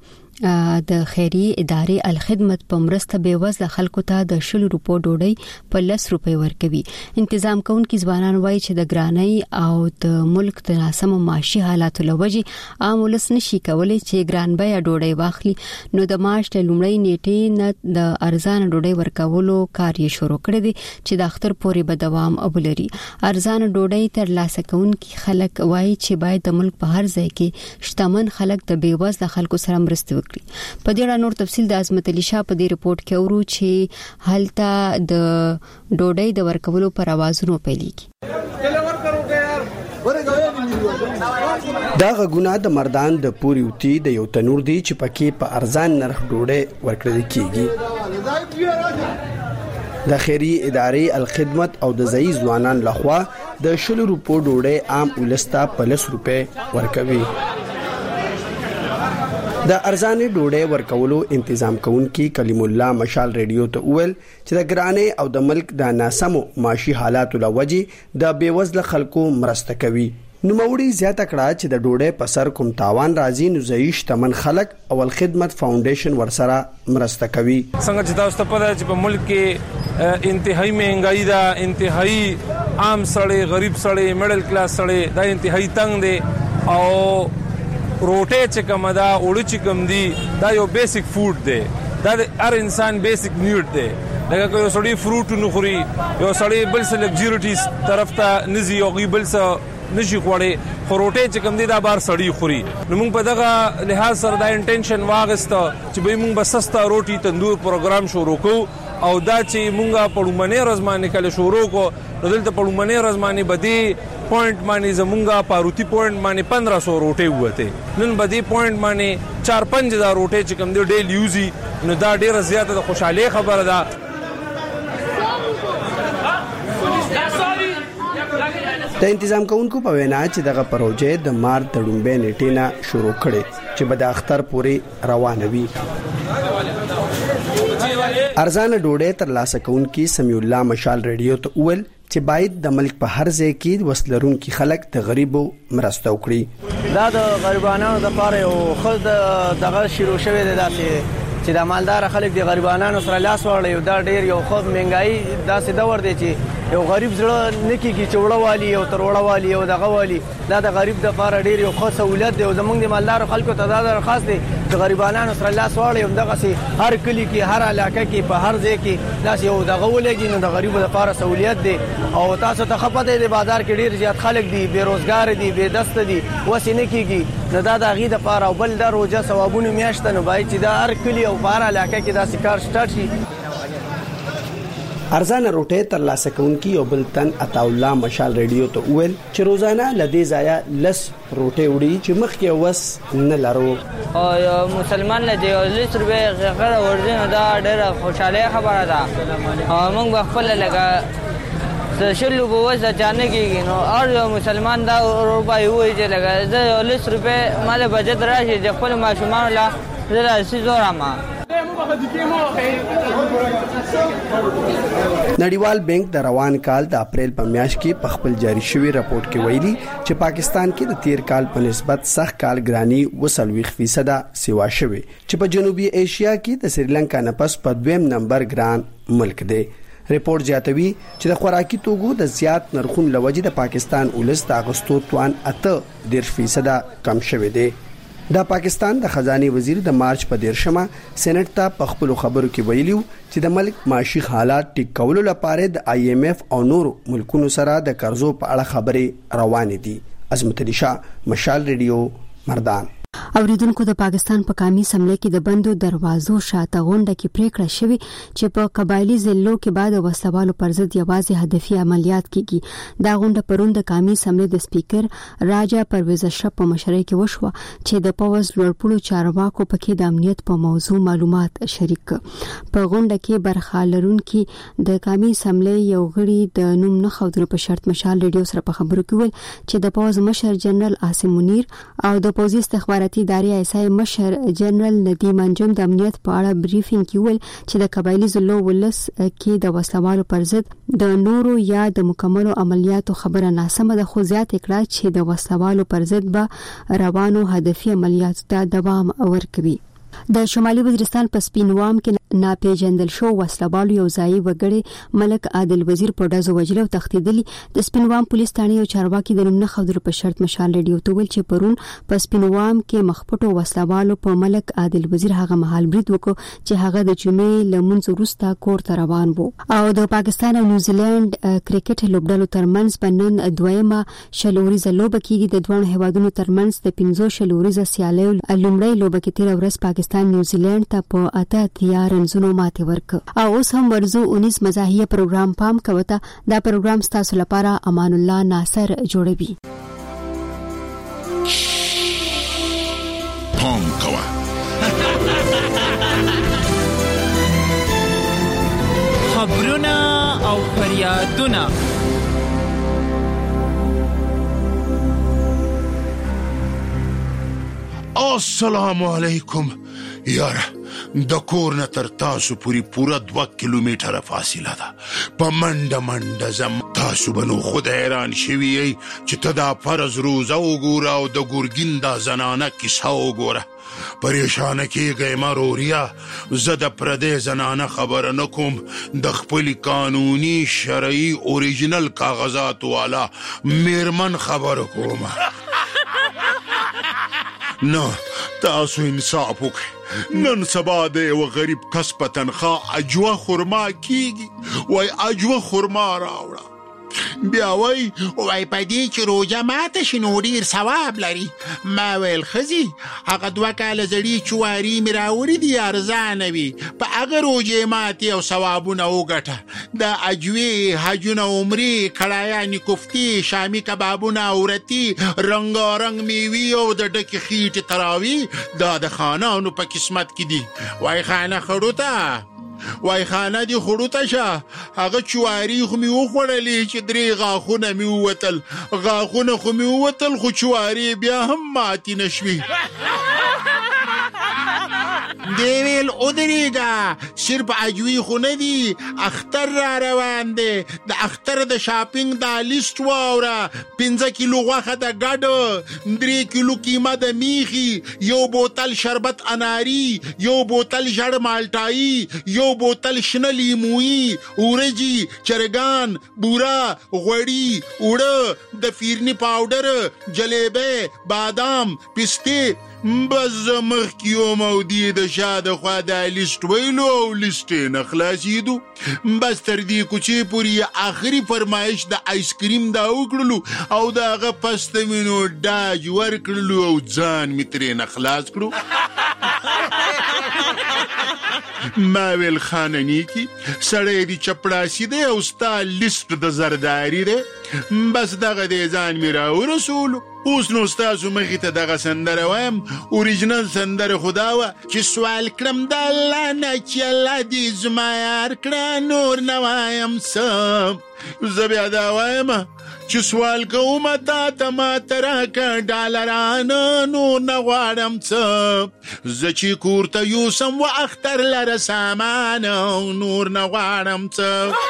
د خیریه ادارې الخدمت په مرسته بیوزله خلکو ته د 10 روپو ډوډۍ په 10 روپۍ ورکوي. تنظیم کوونکي ځوانان وایي چې د ګرانۍ او د ملک د ناسمو معاشي حالاتو لوجې عام ولس نشي کولای چې ګران بیه ډوډۍ واخلي نو د مارچ له لومړۍ نیټې نه د ارزان ډوډۍ ورکولو کار یې شروع کړی دی چې د اختر پورې به دوام وبلري. ارزان ډوډۍ تر لاسه کوونکي خلک وایي چې باید د ملک په هر ځای کې شتمن خلک د بیوزله خلکو سره مرسته وکړي. په دې اړه نور تفصیل د عظمت علي شاه په دې رپورت کې اورو چې هلته د ډوډۍ د ورکولو پر اوازونو پیلېږي. دا غږونه د مردان د پوریوتی د یو تنور دی چې پکې په ارزان نرخ ډوډۍ ورکړل کیږي. د خیریه ادارې الخدمت او د ځای ځوانان لخوا د 10 روپو ډوډۍ عام ولستا په 10 روپۍ ورکوي. د ارزانه ډوډۍ ورکولو تنظیم کوونکی کلیم الله مشال ریډیو ته ویل چې د ګرانۍ او د ملک د ناسمو معاشي حالاتو لوجې د بیوزله خلکو مرسته کوي. نو موړي زیاته کړه چې د ډوډۍ په سر کوم تاوان راځي نو ځایي شتمن خلک او الخدمت فاونډیشن ورسره مرسته کوي. څنګه چې تاسو ته پته چې په ملک کې انتهایی مهنګای ده انتهایی عام سړی غریب سړی میډل کلاس سړی دا انتهایی تنگ دی او روټه چې کوم دا اوړه چې کوم دی دا یو بیسیک فود دی دا هر انسان بیسیک نیډ دی لکه یو سړی فروټ نه خوري یو سړی بل څه لګژریټیز طرف ته نزي او بل څه نشي خوړې خو روټه چې کوم دی دا بار سړی خوري نو موږ په دغه لحاظ سره دا انټینشن واغسته چې به موږ بسستا روټي تندور پروګرام شروع کوو او دا چې مونږه پړومنه رزمانه کله شروع کو دلته پړومنه رزمانه بدی پوینټ باندې زمونږه پاروتی پوینټ باندې 1500 روټه وته نن بدی پوینټ باندې 4-5 دا روټه چې کوم دی ډیل یوزي نو دا ډیره زیاته د خوشاله خبره ده. د تنظیم کوونکو په وینا چې دغه پروژه د مارچ د لومړۍ نیټې نه شروع کړي چې به د اختر پورې روانه وي. ارزانه ډوډۍ تر لاسه کوونکی سمیع الله مشال ریډیو ته ویل چې باید د ملک په هر ځای کې وسلرونکي خلک د غریبو مرسته وکړي. دا د غریبانو لپاره یو خود دغه شروع شوی دی چې د مالدار خلک د غریبانو سره لاس وړي دا ډیر یو خود مهنګای داسې دور دی چې یو غریب زړه نکیږي چې وړه والی او تر وړه والی او دغه والی دا د غریب د لپاره ډیر یو خاص سہولت دی او زمونږ د مالدار خلکو ته دا درخواست دی چې غریبانو سره لاس وړي او دغه سي هر کلی کې هر علاقې کې په هر ځای کې لاس یو دغه ولګي نو د غریب لپاره سہولت دی او تاسو ته خپته دی بازار کې ډیر زیات خلک دي بیروزګار دي بے دست دي وسې نه کیږي نو دا د غي د لپاره او بل د روزه ثوابونه میاشت نو باید چې دا هر کلی او په هر علاقې کې دا کار سٹارټ شي. ارزان روټه تر لاسه کوونکی یو بل تن عطا الله مشال ریډیو ته ویل چې روزانه لدې ځای لس روټه وړي چې مخکې وس نه لرو او یو مسلمان لدې لس روپے غره ورځنه دا ډېره خوشاله خبره ده او موږ خپل لګا شلو په وسه چانه کېږي نو هر یو مسلمان دا روپۍ وایي چې لګا زه 10 روپے مال بجټ راشي د خپل ماشومان لا زه سيزورما نړیوال بانک د روان کال د اپریل په میاشت کې په خپل جاری شوی راپورټ کې ویلي چې پاکستان کې د تیر کال په نسبت سخت کال ګرانی 20% سیوا شوی چې په جنوبي ایشیا کې د سریلانکا نه پس په دویم نمبر ګران ملک دی. ریپورت زیاتوي چې د خوراکي توکو د زیات نرخونو لوجې د پاکستان ولس د اغستو توان 8% کم شوی دی. د پاکستان د خزانه وزیر د مارچ په 13مه سېنات ته په خپل خبرو کې ویلو چې د ملک معاشي حالات ټیک کولو لپاره د IMF او نورو ملکونو سره د قرضو په اړه خبرې روانې دي. عظمت علي شاه، مشال ریډیو، مردان. اوریدونکو د پاکستان په قومي سملې کې د بندو دروازو شاته غونډه کې پریکړه شوې چې په قبایلی ضلعو کې بعد وسلوالو پر ضد یوازې هدفي عملیات کیږي. دا غونډه پرون د قومي سملې د سپیکر راجا پرویز اشرف په مشرۍ کې وشوه چې د پوز لوړپوړو چارواکو پکې د امنیت په موضوع معلومات شریک. په غونډه کې برخه لرونکي د قومي سملې یو غړي د نوم نه خودرو په شرط مشال ریډیو سره په خبرو کې ول چې د پوز مشر جنرال عاصم منیر او د پوزي استخباراتي ادارې ایسای مشر جنرال ندیم انجم د امنیت په اړه بریفینګ کې ویل چې د قبایلی ضلعو ولس کې د وسلوالو پر ضد د نورو یا د مکملو عملیاتو خبره ناسمه ده، خو زیات کړه چې د وسلوالو پر ضد به روانو هدفي عملیاتو ته دوام ورکوي. د شمالي وزیرستان په سپینوام کې ناپېژندل شو وسلوالو یو ځای وګړي ملک عادل وزیر په ډزو وجلو تختیدلی. د سپینوام پولیس ثانې یو چارواکي د نوم نه خودرو په شرط مشال ریډیو ته ویل چې پرون په سپینوام کې مخپټو وسلوالو په ملک عادل وزیر هغه مهال برید وکړ چې هغه د جمعې لمونځ وروسته کور ته روان وو. او د پاکستان او نیوزیلند کرکټ لوبډلو ترمنځ بنن دویمه شلوريزه لوبه کېږي. د دوه هیوادونو ترمنځ د 15 شلوريزه سیالي لومړی لوبه کې تیر ورځ پاکستان نیوزیلند ته په 8 رنزونو ماته ورک. او اوس هم ورزو 19 مزاحیه پروګرام پام کوته. دا پروګرام ستاسو لپاره امان الله ناصر جوړوي. پام کوه خبرونه او فریادونه السلام علیکم یاره. د کور نه تر تاسو پوری پورا 2 کیلومتره فاصله ده. په منډه زم تاسو بنو خود حیران شوی چې ته دا فرض روزه وګوره او د ګورګین دا زنانه کیسه وګوره. پریشانه کېږئ مروریا، زه د پردې زنانه خبره نه کوم، د خپل قانوني شرعي اوریجنل کاغذات والا میرمن خبره کوم. نه تاسو انصاف وکړئ. نن سبا د یو غریب کس په تنخواه اجوه خرما کیږي. وای اجوه خرما راوړه، بیا وای په دې چې روژه ماته شي نو ډېر ثواب لري. ما ویل ښځې هغه 2 کاله زړې چواري مې راوړي دي ارزانه وي، په هغه روژې ماتې او ثوابونه وګټه. د اجوې حجونه عمرې کړایانې کوفتې شامي کبابونه اورتي رنګارنګ میوې او د ډکې خیټې تراوي دا د خانانو په قسمت کې دي. وای خانه خړو ته وای خانه دی خړو ته شه. هغه چواري خو مې وخوړلې چې 3 غاښونه مې ووتل. غاښونه خو مې ووتل خو چواري بیا هم ماتې نشوي. دی ویل ودرېږه، صرف عجوي خو نه دي، اختر را روان دی. د اختر د شاپینګ دا لیست واوره. 15 کیلو غوښه د ګډ، 3 کیلو قیمه د میخي، 1 بوتل شربت اناري، 1 بوتل ژړ مالټایي، 1 بوتل شنه لیمويي، ورجی، چرګان، بوره، غوړي، اوړه، د فیرني پاوډر، جلیبه، بادام، پسته. بس مخ کیوم او دی د شاده خوا دا لیست ویلو او لیست نه خلاصیدو. بس تر دې کوچې پورې آخري فرمایش د آیس کریم دا وکړلو او دا هغه پسته مینو ډاج ورکړلو او ځان مې ترې نه خلاص کړو. ما ویل خاننی کی سړی دی چپړاسي دی او ستا لیست د زرداري دی بس دغه دی ځان مې راورسولو اوس نو ستاسو مخې ته دغه سندره وایم اوریجنل سندره خو دا وه چې سوال کړم د الله نه چې الله دې زما یار کړه نور نه وایم څه زه بیا دا وایم چې سوال کوم تا ته ماته راکړه ډالرانه نور نه غواړم څه زه چې کور ته یوسم و اختر لره سامانه نور نه غواړم څه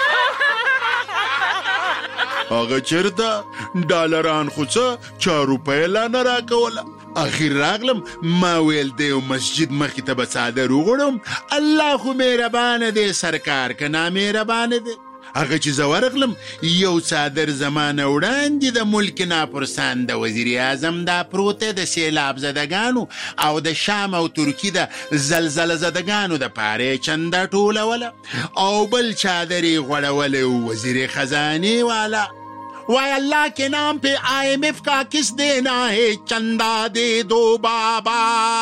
هغه چېرته ډالران خو څه 4 روپۍ لا نه راکوله اخر راغلم ما ویل د یو مسجد مخې ته به څادر وغوړم الله خو مهربانه دی سرکار که نامهربانه دی هغه چې زه ورغلم یو څادر زمانه وړاندې د ملک ناپرسان د وزیر اعظم دا پروت دی د سیلاب زدګانو او د شام او ترکي د زلزله زدګانو د پاره چنده ټولوله او بل څادر یې غوړولی وزیر خزانې والا وای اللہ کے نام پہ IMF کا کس دینا ہے چندہ دے دو بابا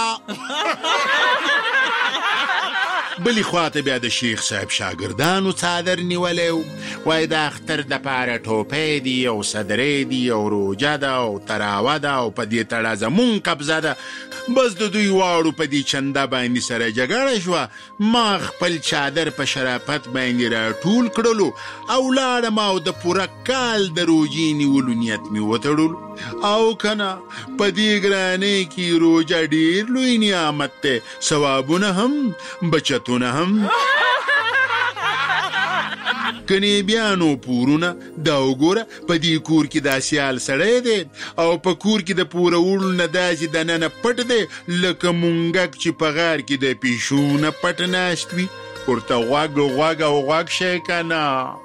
بلی خواته بیا د شیخ صاحب شاگردانو څادر نیولی وای د اختر د پاره ټوپۍ دي او صدرې دي او روجه ده او تراوه ده او په دې تړه زمون قبضه ده بس د دوی واړو په دې چنده باندې سره جګړه شوه ما خپل چادر په شرافت باندې راټول کړلو او لاړم او د پوره کال د روجې نیولو نیت مې وتړلو او کنه په دې ګرانۍ کې روجه ډېر لوی نعمت دی ثوابونه هم بچتونه هم کنی بیا نو پورونه دا وګوره په دې کور کې دا سیال سړی دی او په کور کې د پوره وړو نه داسې دننه پټ دی لکه مونګک چې په غار کې د پیشو نه پټ ناست وي ورته غوږ غوږ او غوږ شی که نه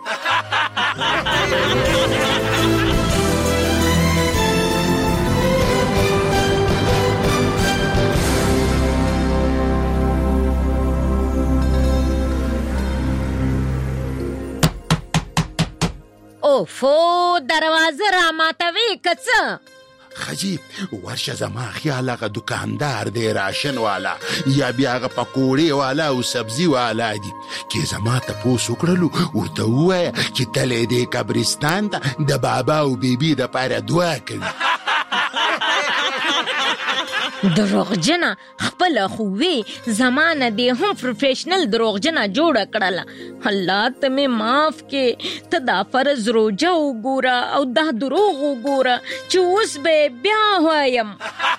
اوفو دروازه را ماتوي که څه خجی ورشه زما خیال هغه دکاندار دی راشن والا یا بیا هغه پکوړې والا او سبزي والا دي کې زما تپوس وکړلو ورته ووایه چې تلی دی قبرستان ته د بابا او بیبي دپاره دعا کوي دروغجنه خپله خو وی زمانه دې هم پروفیشنل دروغجنه جوړه کړله الله ته مې معاف کې ته دا فرض روجه وګوره او دا دروغ وګوره چې اوس به بیا وایم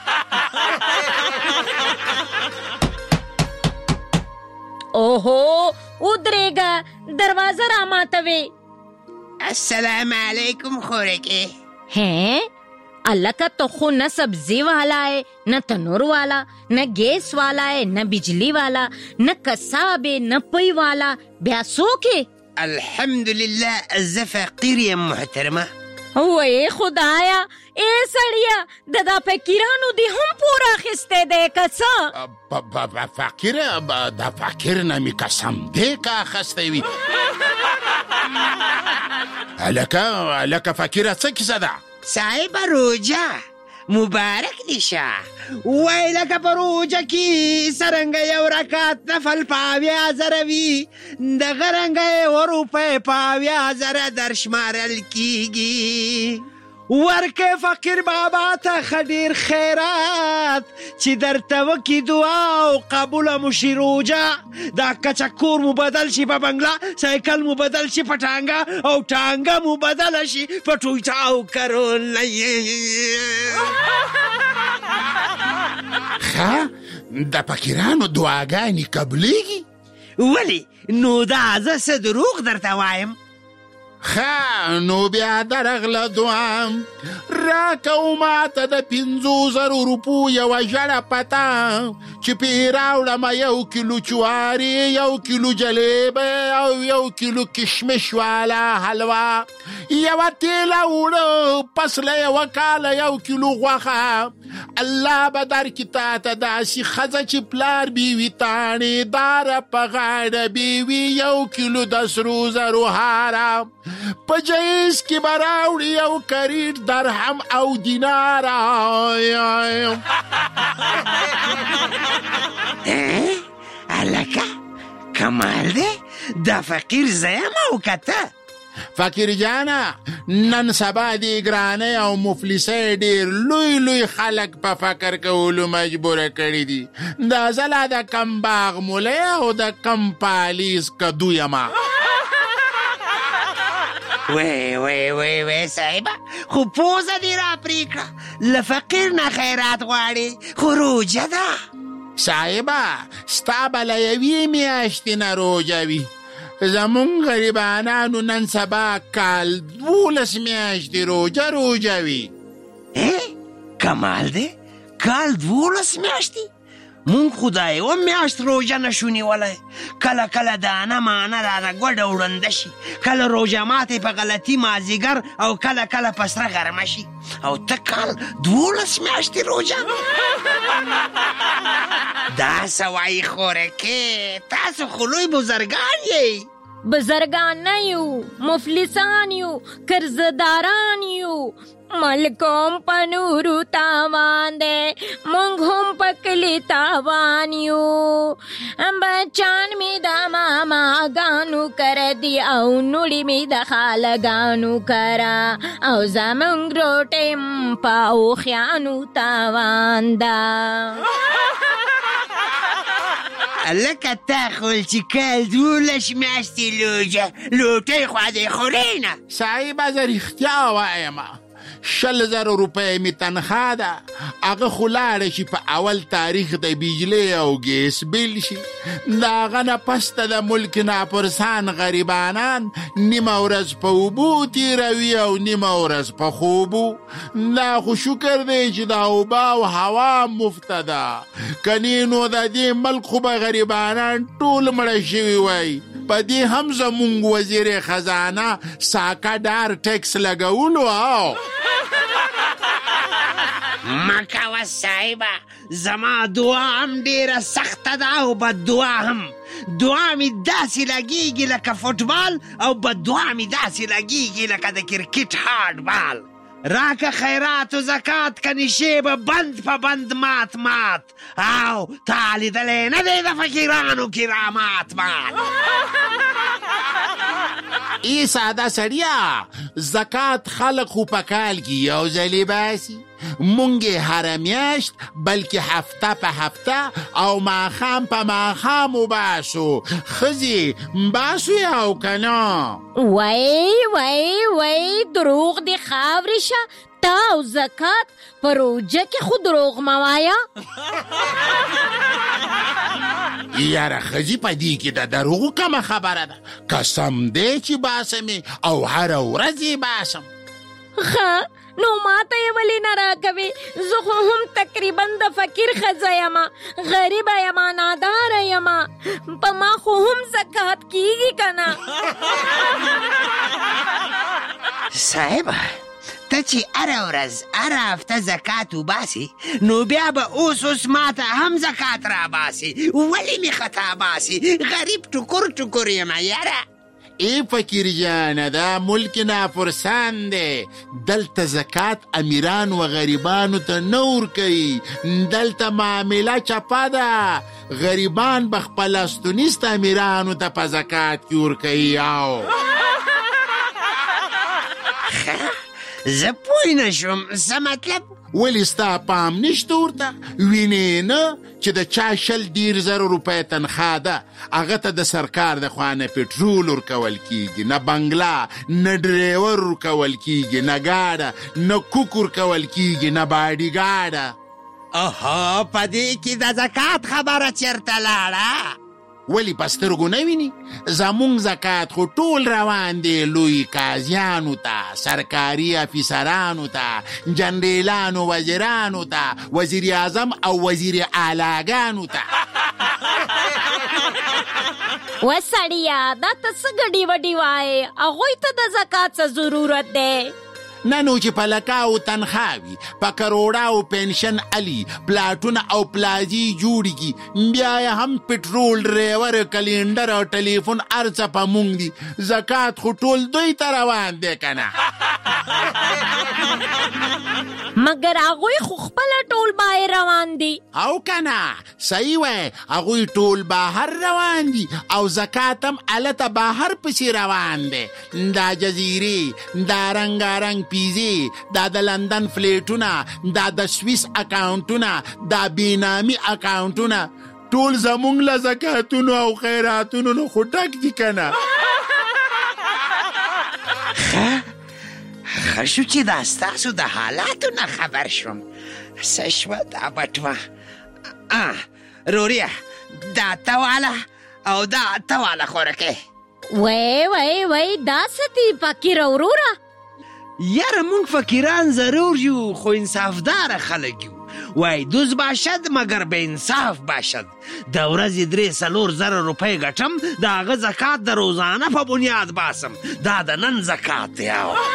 اوهو ودرېږه دروازه را ماتوي السلام علیکم خورکې ہیں اللہ کا تو خو نہ سبزی والا ہے نہ تنور والا نہ گیس والا ہے نہ بجلی والا نہ قصاب ہے نہ پوی والا بیا سوکے الحمدللہ از فقیر یم محترمه وای خدایا اے سړیا ددا فقیرانو دی هم پورا خسته دے کسا فقیر دا فقیر نمی قسم دے کا خسته وی الکا فقیر څه کیسه ده صاحب روجه مبارک دیشه وای لکه په روجه کې سرنګه یو رکعت نفل په 80,000 وي دغه رنګه یو روپۍ په 80,000 درشمارل کیږي ورکه فقیر بابا ته خډیر خیرات چې درته وکي دعا او قبول مو شي روجه دا کچکور مو بدل شي په بنگلا سایکل مو بدل شي په ټانګه او ټانګه مو بدل شي په ټویټا او کرول ښه د فقیرانو دعاګانې قبلیږي ولی نو دا زه څه دروغ درته وایم ښه نو بیا درغله دوام راکو ماته د 5,000 روپو یوه ژړه پته چې پې راوړم 1 کیلو چوارې 1 کیلو جلیبه او 1 کیلو کشمش والا حلوا یوه تیله وړه پس له یوه کاله 1 کیلو غوښه الله به درکړي تا ته داسې ښځه چې پلار بیوي تاڼې داره په غاړه بیوي 1 کیلو د سرو زرو هاره په جهیز کې به راوړي 1 کریټ درهم او دیناره الکه کمال دی دا فقیر زیم او کته فقیر جانا نن سبا دی ګرانۍ او مفلسۍ ډیر لوی لوی خلک په فکر کولو مجبوره کړي دي دا زلا د کم باغ مولی او د کم پالیس کدو یما وی صاحبه خو پوزه دی را پریکړه له فقیر نه خیرات غواړي خو روجه ده صاحبه ستا به له یوې میاشتې نه روجه وي زمون غریبانانو نن سبا کال 12 میاشتې روجه وي کمال دی کال 12 میاشتې مونږ خدای و میاشت روجه نشو نیولی کله کله دانه مانه رانه ګوډه وړنده شي کله روجه ماتې په غلطي مازدیګر او کله کله په سره غرمه شي او ته کال 12 میاشتې روجه دا څه وایي خورکې تاسو خو لوی بزرګان یئ بزرگان نه یو مفلسان یو قرضداران یو ملکوم په نورو تاوان دی مونږ هم په کلي تاوان یو بچان می د ماماګانو کره دي او نوړي می د خالګانو کره او زمونږ روټۍ په اوښیانو تاوان ده لکه تا خول چې کال 12 میاشتې لوټۍ خوا دی خورې نه صاحبه زه رښتیا وایم 100,000 روپۍ می تنخوا ده هغه خو لاړه شي په اول تاریخ د بجلی او ګیس بیل شي د هغه نه پس ته د ملک ناپرسان غریبانان نیمه ورځ په اوبو تیروي او نیمه ورځ په خوبو دا خو شکر دی چې د اوبه او هوا مفته ده کنې نو د دې ملک خو به غریبانان ټول مړه شوي وای په دې هم زمونږ وزیر خزانه ساکه ډار ټیکس لګولو او مکوه صاحبه زما دعا هم ډیره سخته ده او بد دعا هم دعا می داسې لګیږي لکه فوټبال او بد دعا می داسې لګیږي لکه د کرکټ هارډ بال راکه خیرات و زکات کنی شیبه بند په بند مات او تا لیدلی نه دی د فقیرانو کرامات مات ای ساده سړیا زکات خلق خو په کال کې یو ځلې باسي مونږ هر میاشت بلکې هفته په هفته او ماښام په ماښام وباسو ښځې باسو او که نه وای دروغ دی خاورې شه تا او زکات په روجه کې خو دروغ مه وایه یاره ښځې په دې کې د دروغو کمه خبره ده قسم دی چې باسمې او هره ورځ یې باسم ښه نو ماته یې ولې نه راکوې زه خو هم تقریبا د فقیر ښځه یمه غریبه یمه ناداره یمه په ما خو هم زکات کیږي که نه صاحبه ته چې هره ورځ هره هفته زکات وباسي نو بیا به اوس ماته هم زکات راباسي ولې مې خطا باسي غریب ټکور یمه یاره ای فقیر جانه دا ملک ناپرسان دی دلته زکات امیران و غریبانو ته نور کوي دلته معامله چپه ده غریبان به خپل استونیست امیرانو ته په زکات کې ورکوي او زه پوه نشم څه مطلب ولې ستا پام نشته ورته وینې نه چې د چا 100,000 روپۍ تنخوا ده هغه ته د سرکار د خوا نه پټرول ورکول کیږي نه بنګله نه ډریور ورکول کیږي نه ګاډه نه کوک ورکول کیږي نه باډیګاډه اوهو په دې کې د زکات خبره چېرته لاړه ولی په سترګو نه ویني زمونږ زکات خو ټول روان دی لوی قاضیانو ته سرکاري افیسرانو ته جنرالانو وزیرانو ته وزیر اعظم او وزیر اعلاګانو ته وسړیا دا ته څه ګډې وډې وایې هغوی ته د زکات څه ضرورت دی نه نو چې په لکاو تنخواوي په کروڑاو پنشن علي پلاټونه او پلازي جوړیږي بیا هم پټرول ډریور کلینډر او ټلیفون ارڅه په مونږ دي زکات خو ټول دوی ته روان دی که نه مګر هغوی خو خپله ټول بهر روان دي. او کنه صحیح وای، هغوی ټول بهر روان دي او زکات هم هلته بهر پسې روان دی. دا جزیرې، دا رنګارنګ پیزې، دا د لندن فلیټونه، دا د سویس اکاونټونه، دا بینامي اکاونټونه ټول زمونږ له زکاتونو او خیراتونو نه خو ډک دي کنه. ښه شو چې دا ستاسو د حالاتو نه خبر شوم. څه شوه دا بټوه؟ روریه دا ته واله او دا ته واله خورکې. وای دا څه دي فقیره وروره؟ یاره مونږ فقیران ضرور یو خو انصافداره خلک یو. وای دوز باشد مگر به انصاف باشد. د ورځې 3-4 روپۍ ګټم، د هغه زکات د روزانه په بنیاد باسم. دا د نن زکات دی.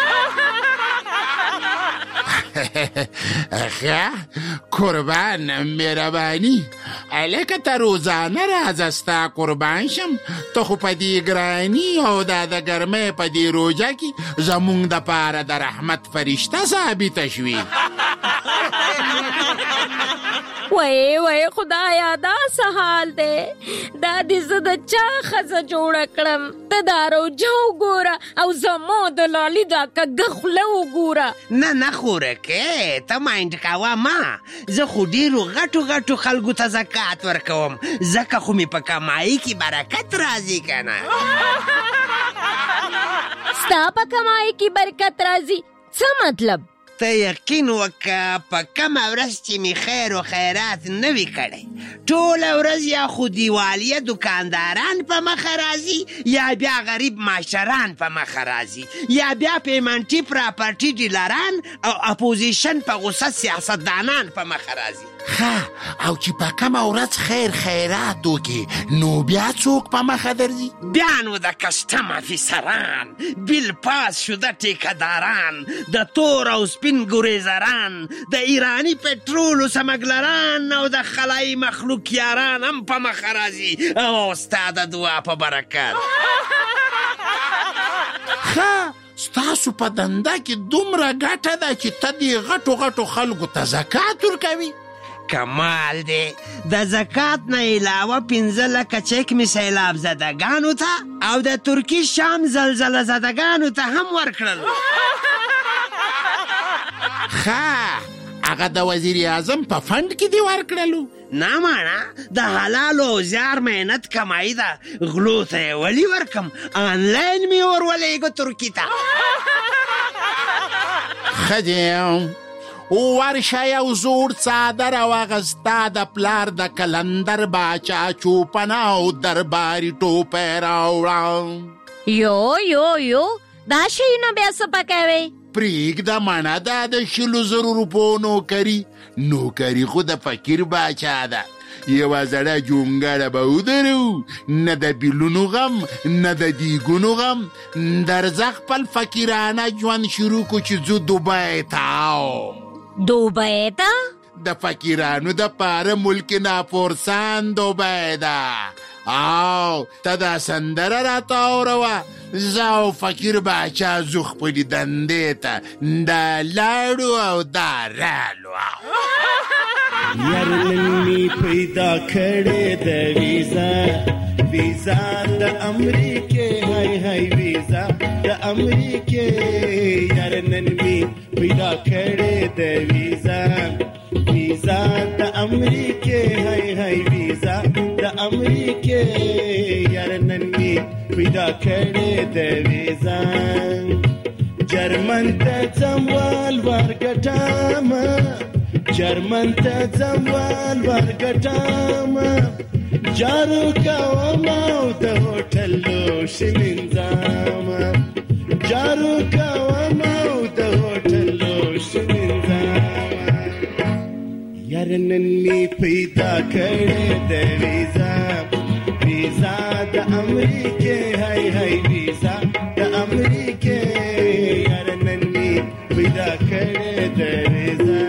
قربان مهرباني الکه ته روزانه راځه ستا قربان شم. ته خو په دې ګراني او دا د ګرمۍ په دې روژه کې زمونږ دپاره د رحمت فرشته ثابته شوي. وای خدایا دا څه حال دی؟ دا دې زه د چا ښځه جوړه کړم؟ ته دا روژه وګوره او زمو د لالي دا کږه خوله وګوره. نه خورکې ته مایند کوه ما، زه خو ډېرو غټو خلکو ته زکات ورکوم، ځکه خو مې په کمایي کې برکت راځي که نه. ستا په کمایي کې برکت راځي څه مطلب؟ ته یقین وکړه په کومه ورځ چې مې خیر و خیرات نه وي کړی، ټوله ورځ یا خو دیوالیه دکانداران په مخه راځي، یا بیا غریب معاشران په مخه راځي، یا بیا پیمنټي پراپرټي ډیلران او اپوزیشن په غصه سیاستدانان په مخه راځي. او چې په کومه ورځ خیرات وکړي نو بیا څوک په مخه درځي؟ بیا نو د کسټم افیسران، بیل پاس شده ټیکهداران، د تور او سپین ګوریزران، د ایرانی پټرولو سمګلران او د خلای مخلوق یاران هم په مخه راځي. او ستا د دعا په برکت. ستاسو په دنده کې دومره ګټه ده چې ته دې غټو خلکو ته زکات ورکوي. کمال دی. د زکات نه علاوه 15 لکه چک مې سیلاب زدگانو ته او د ترکی شام زلزله زدگانو ته هم ورکړل. هغه د وزیر اعظم په فند کې دی ورکړلو؟ نه مانا، د حلال او زیار مهنت کمایی ده. غلو ته یې ولی ورکم؟ آنلاین مې ورولېږو ترکی ته. ښه دی، ورشه یو زوړ څادر واغسته، د پلار د کلندر باچا چوپنه او درباري ټوپی راوړه. یو دا شیونه بیا څه پکوي؟ پرېږده مڼه ده د 100,000 روپو نوکري خو د فقیر باچا ده. یوه زړه جونګړه به ودرو، نه د بیلونو غم نه د دیګونو غم. درځه خپل فقیرانه ژوند شروع کو چې ځو دوبۍ ته. دوبۍ ته؟ د فقیرانو د پاره ملک ناپورسان دوبۍ ده. او ته دا سندره راته اوروه، زه او فقیر باچا ځو خپلې دندې ته. دا لاړو او دا رالو. یار نن می پیدا کړې د ویزا د امریکې، هاي ویزا د امریکې. یار نن می پیدا کړې د ویزا د امریکې، هاي ویزا د امریکې. یار نن می پیدا کړې د ویزا. جرمن ته ځموال ورګټم، جرمن ته ځموال ورګټم. جارو کوم او د هوټل لوښ مینځم، جارو کوم او د هوټل لوښ مینځم. یار نن می پیدا کړې د ویزا د امریکې، هاي ویزا د امریکې. یار نن می پیدا کړې د ویزا.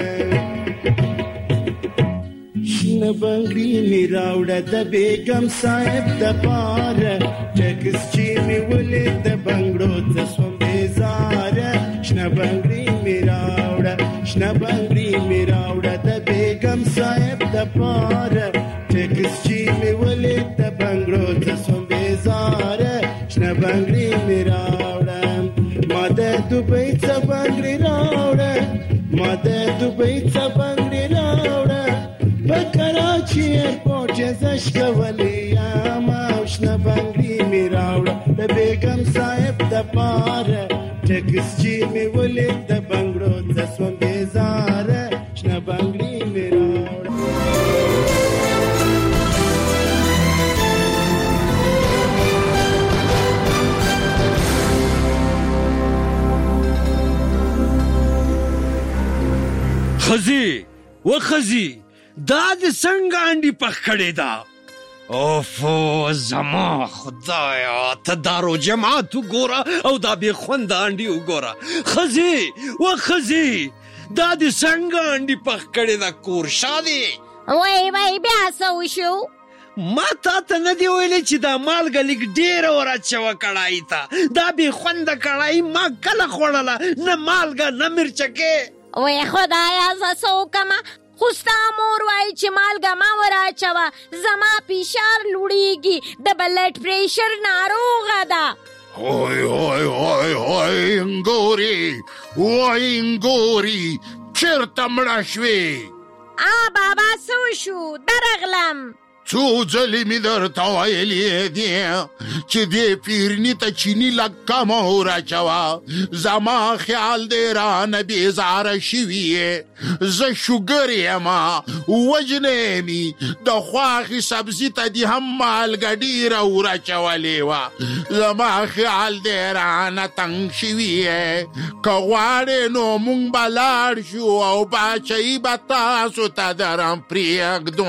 شنه بنګړي می راوړه د بیګم صاحب د پاره، ټکس چې می ولې د بنګړو ته سوم بیزاره. شنه بنګړي می راوړه، شنه بنگړي مې راوړه ما د دوبۍ څه بنگړي راوړه ما د دوبۍ څه بنگړي راوړه په کراچي ایرپورټ یې زش کولی یم او شنه بنگړي مې راوړه د بیګم صاحب دپاره ټکس چې مې ولید د بنګړو زه سوم بېزاره شنه بنگړي مې راوړه خزی و خزی دا د څنګه انډي پخ کړې ده اوفو زما خدایا ته دا روژه مات وګوره او دا بې خونده انډي وګوره خزی و خزی دا د څنګه انډي پخ کړې ده کورشا دی وای بیا څه وشو ما تا ته نه دی ویلی چې دا مالګه لږ ډېره وراچوه کړایي ته دا بې خونده کړایي ما کله خوړله نه مالګه نه مرچکې وای خدایا زه څه وکمه خو ستا مور وایي چې مالګه مه وراچوه زما فشار لوړیږي د بلډ پریشر ناروغه ده هوی هوی هوی هوی انګوري وای انګوري چېرته مړه شوې بابا څه وشو درغلم څو ځلې مې درته ویلې دي چې دې پیرني ته چیني لږ کمه وراچوه زما خیال دی رانه بېزاره شوي یې زه شوګر یم وجنې مې د خواښې سبزي ته دې هم مالګه ډېره وراچولې وه زما خیال دی رانه تنګ شوي یې که غواړې نو مونږ به لاړ شو او باچهي به تاسو ته درم پرېږدو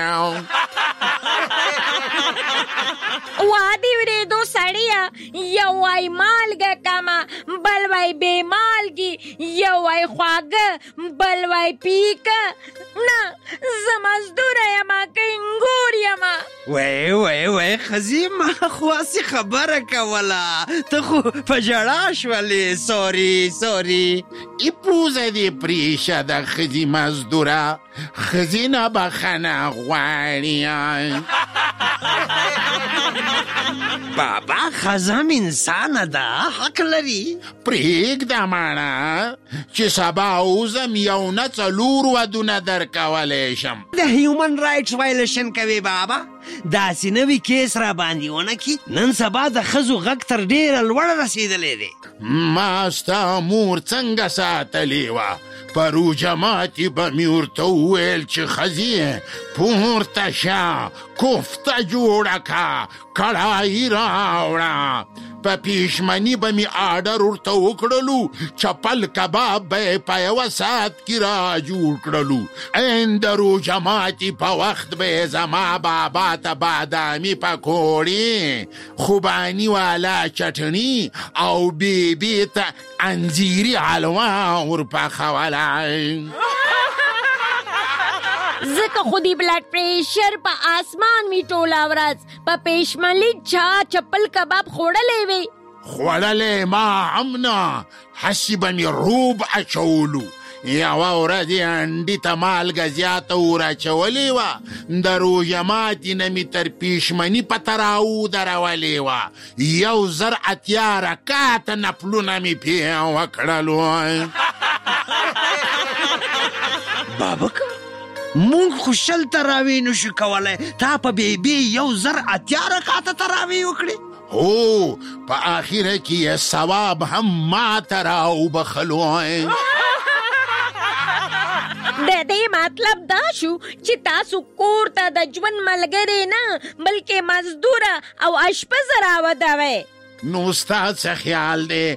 وادي ورېدو سړیه یو وای مالګه کمه بل وای بې مالګي یو وای خواږه بل وای پیکه نه زه مزدوره یمه که انګور یمه وای ښځې ما خو هسې خبره کوله ته خو په ژړا شولې سوري ای پوزه دې پریشه د ښځې مزدوره ښځې نه بخښنه غواړي بابا خزم انسانه ده حق لري پرېږده ماڼه چې سبا اوزم یو نه څلور ودونه درکولی شم د هیومن رایټس وایلیشن کوي بابا داسې نوي کیس را باندې ونه کي نن سبا د ښځو غږ تر ډېره لوړه رسېدلی دی ما ستا مور څنګه ساتلې وه پرو جماعتي به مې ورته وویل چې ښځې پورته شه کوفته جوړه که کړایي راوړه په پیشمني به مې آډر ورته وکړلو چپل کباب به یې په یوه ساعت کې را جوړ کړلو عین د روژه ماتي په وخت به یې زما بابا ته بادامي پکوړې خوباني والا چټني او بیبي ته انځیري حلوا ورپخوله ځکه خو دې بلډ پریشر په آسمان وي ټوله ورځ په پېشمنلي چا چپل کباب خوړلی وي خوړلی ما هم نه هسې به مې روب اچولو یوه ورځ یې انډي ته مالګه زیاته وراچولې وه د روژه ماتي نه مې تر پېشمني پته راودرولې وه 1,080 رکاته نفلونه مې پې وکړلو بابکه مونږ خو 100 تراویح نشو کولی تا په بیبي 1,080 رکاته تراویح وکړې هو په آخره کې یې ثواب هم ما ته راوبخلو د دې مطلب دا شو چې تاسو کور ته د ژوند ملګرې نه بلکې مزدوره او اشپزه راودوئ نو ستا څه خیال دی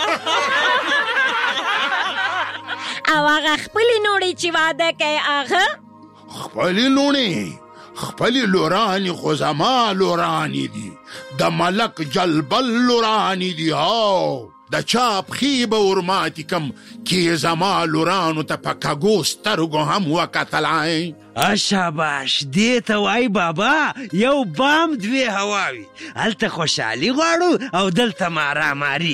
او هغه خپلې نوڼې چې واده کوي هغه خپلې لوڼې خپلې لورانې خو زما لورانې دي د ملک جلبل لورانې دي د چا پښې به ورماتې کم کې زما لورانو ته په کږو سترګو هم وکتلی شاباش دې ته وایي بابا یو بام دوې هواوي هلته خوشحالي غواړو او دلته ماراماري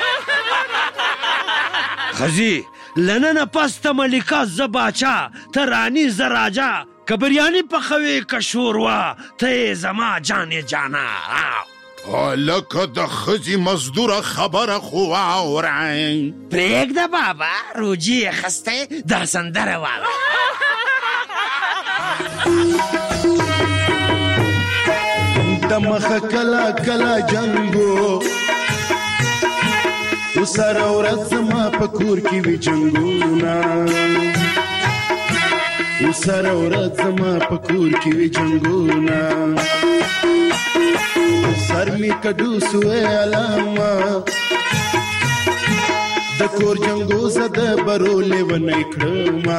ښځې له ننه پس ته ملکه زه باچا ته راني زه راجا که بریاني پخوې که شوروا ته یې زما جانې جانا لکه د ښځې مزدوره خبره خو واورئ. پرېږده بابا روجي یې خستی دا سندره واوره. د مخه کله کله جنګو وسره ورځ زما په کور کې وي جنګونه وسره ورځ زما په کور کې وي جنګونه سر می کډو سوې علامه د کور جنګو زده برولې ونی کړما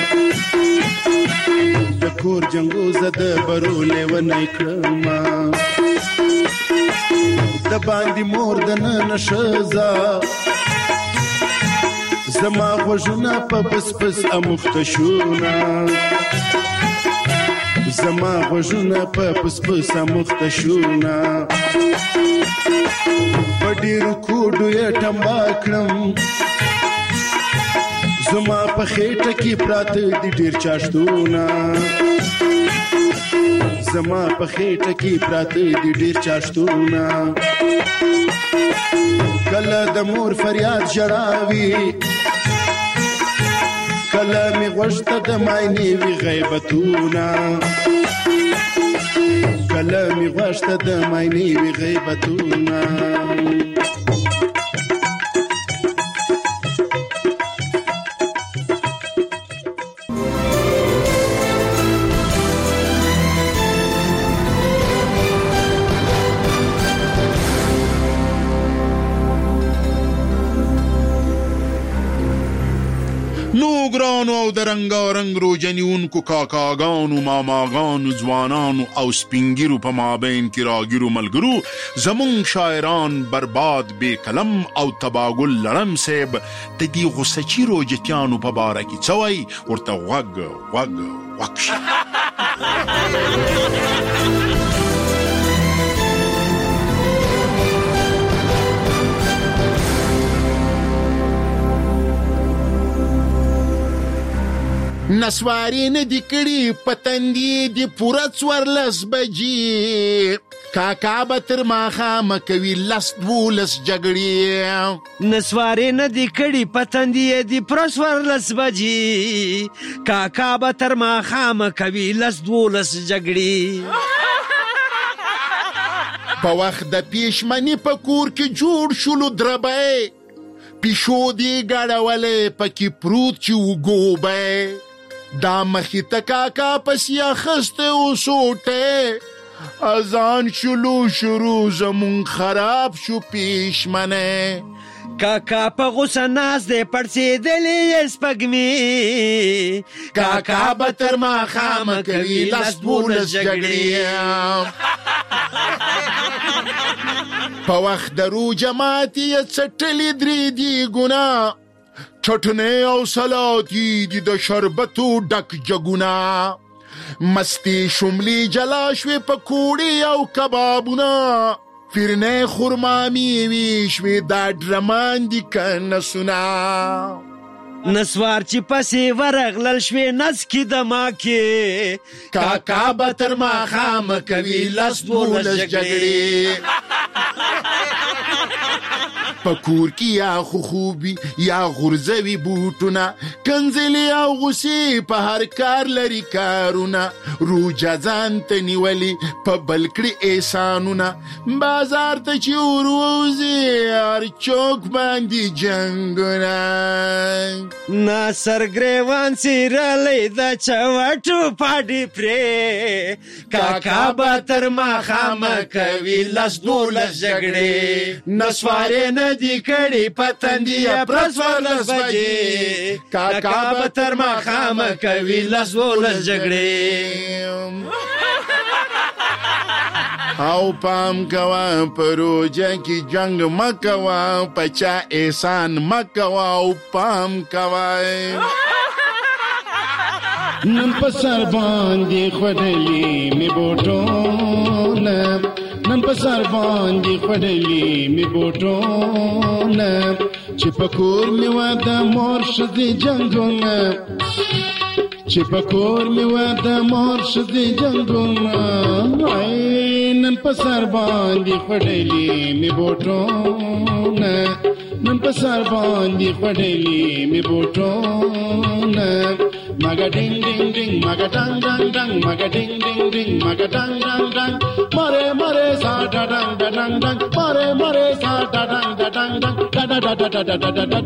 د کور جنګو زده برولې ونی کړما د باندې مور د نن شزا زما غوږونه په پس پس اموخته شونه زما غوږونه په پس پس اموخته شونه په ډېرو کوډو یې ټمبا کړم زما په خېټه کې پراته دي ډېر چاشتونه زما په خېټه کې پراته دي ډېر چاشتونه کله د مور فریاد ژړاوي کله مې غوږ ته د ماینې وي غیبتونه کله مې غوږ ته د ماینې وي غیبتونه نو ګرانو او د رنګارنګ روجنیونکو کاکاګانو ماماګانو ځوانانو او سپینګیرو په مابین کې راګیرو ملګرو زمونږ شاعران برباد بې قلم او تباګل لړم صاحب د دې غوسچي روجتیانو په باره کې څه وایي ورته غوږ شه. نسواري نه دي کړي پتندي دي پوره 14 بجې کاکا به تر ماښامه کوي 10-12 جګړې نسواري نه دي کړي پتندي دي پوره 14 بجې کاکا به تر ماښامه کوي 10-12 جګړې په وخت د پیشمني په کور کې جوړ شولو دربی پیشو دی ګړولې پکې پروت چې وګوبی دا مخې ته کاکا پسې اخسته وسوټی اذان شروع زمون خراب شو پیشمنه کاکا په غوسه ناز دی پړسېدلې یې سپږمې کاکا به تر ماښامه کوي 10-12 جګړې په وخت د روژه ماتې یې څټلې 3 دیګونه چټنې او سلاتې دي د شربتو ډک جګونه مستې شملې جلا شوې پکوړې او کبابونه فرنې خرما میوې شوې دا ډرمان دي کنه سنا نسوار چې پسې ورغلل شوې نس کې د ماکې کاکا به تر ماښامه کوي 10-12 جګړې په کور کې یا خوبي یا غورځوي بوټونه کنځلې او غوسې په هر کار لري کارونه روجه ځان ته نیولي په بل کړي احسانونه بازار ته چې وروځي هر چوک باندې جنګونه ناصر ګریوان څیرلی د چوټو پاډې پرې کاکا به تر ماښامه کوي 10-12 جګړې نسوارې نه دي کړي پتندي پوره 14 بجې کاکا به تر ماښامه کوي 10-12 جګړې او پام کوا په روژه کې جنگ مکوا پچا احسان مکوا او پام کوا نن په سر باندې خړلې می بوټونه نن په سر باندې خړلې می بوټونه چې پکور می واده مور شدي جنگونه چې پکور می واده مور شدي جنگونه نن په سر باندې خړلې می بوټونه نن په سر باندې خړلې می بوټونه مګا ډینګ ډینګ ډینګ مګا ټنګ ټنګ ټنګ مګا ډینګ ډینګ ډینګ مګا ټنګ ټنګ ټنګ مره مره سا ډنګ ډنګ ډنګ مره مره سا ډنګ ډنګ ډنګ ډا ډا ډا ډا ډا ډا ډا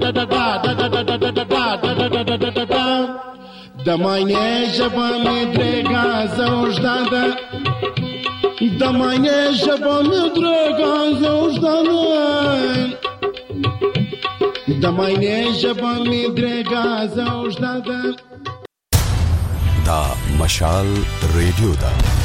ډا د ماینه ژبه می درګه زوجداده د ماینه ژبه می درګه زوجداده د ماینه ژبه می درګه زوجداده دا مشال ریډیو دا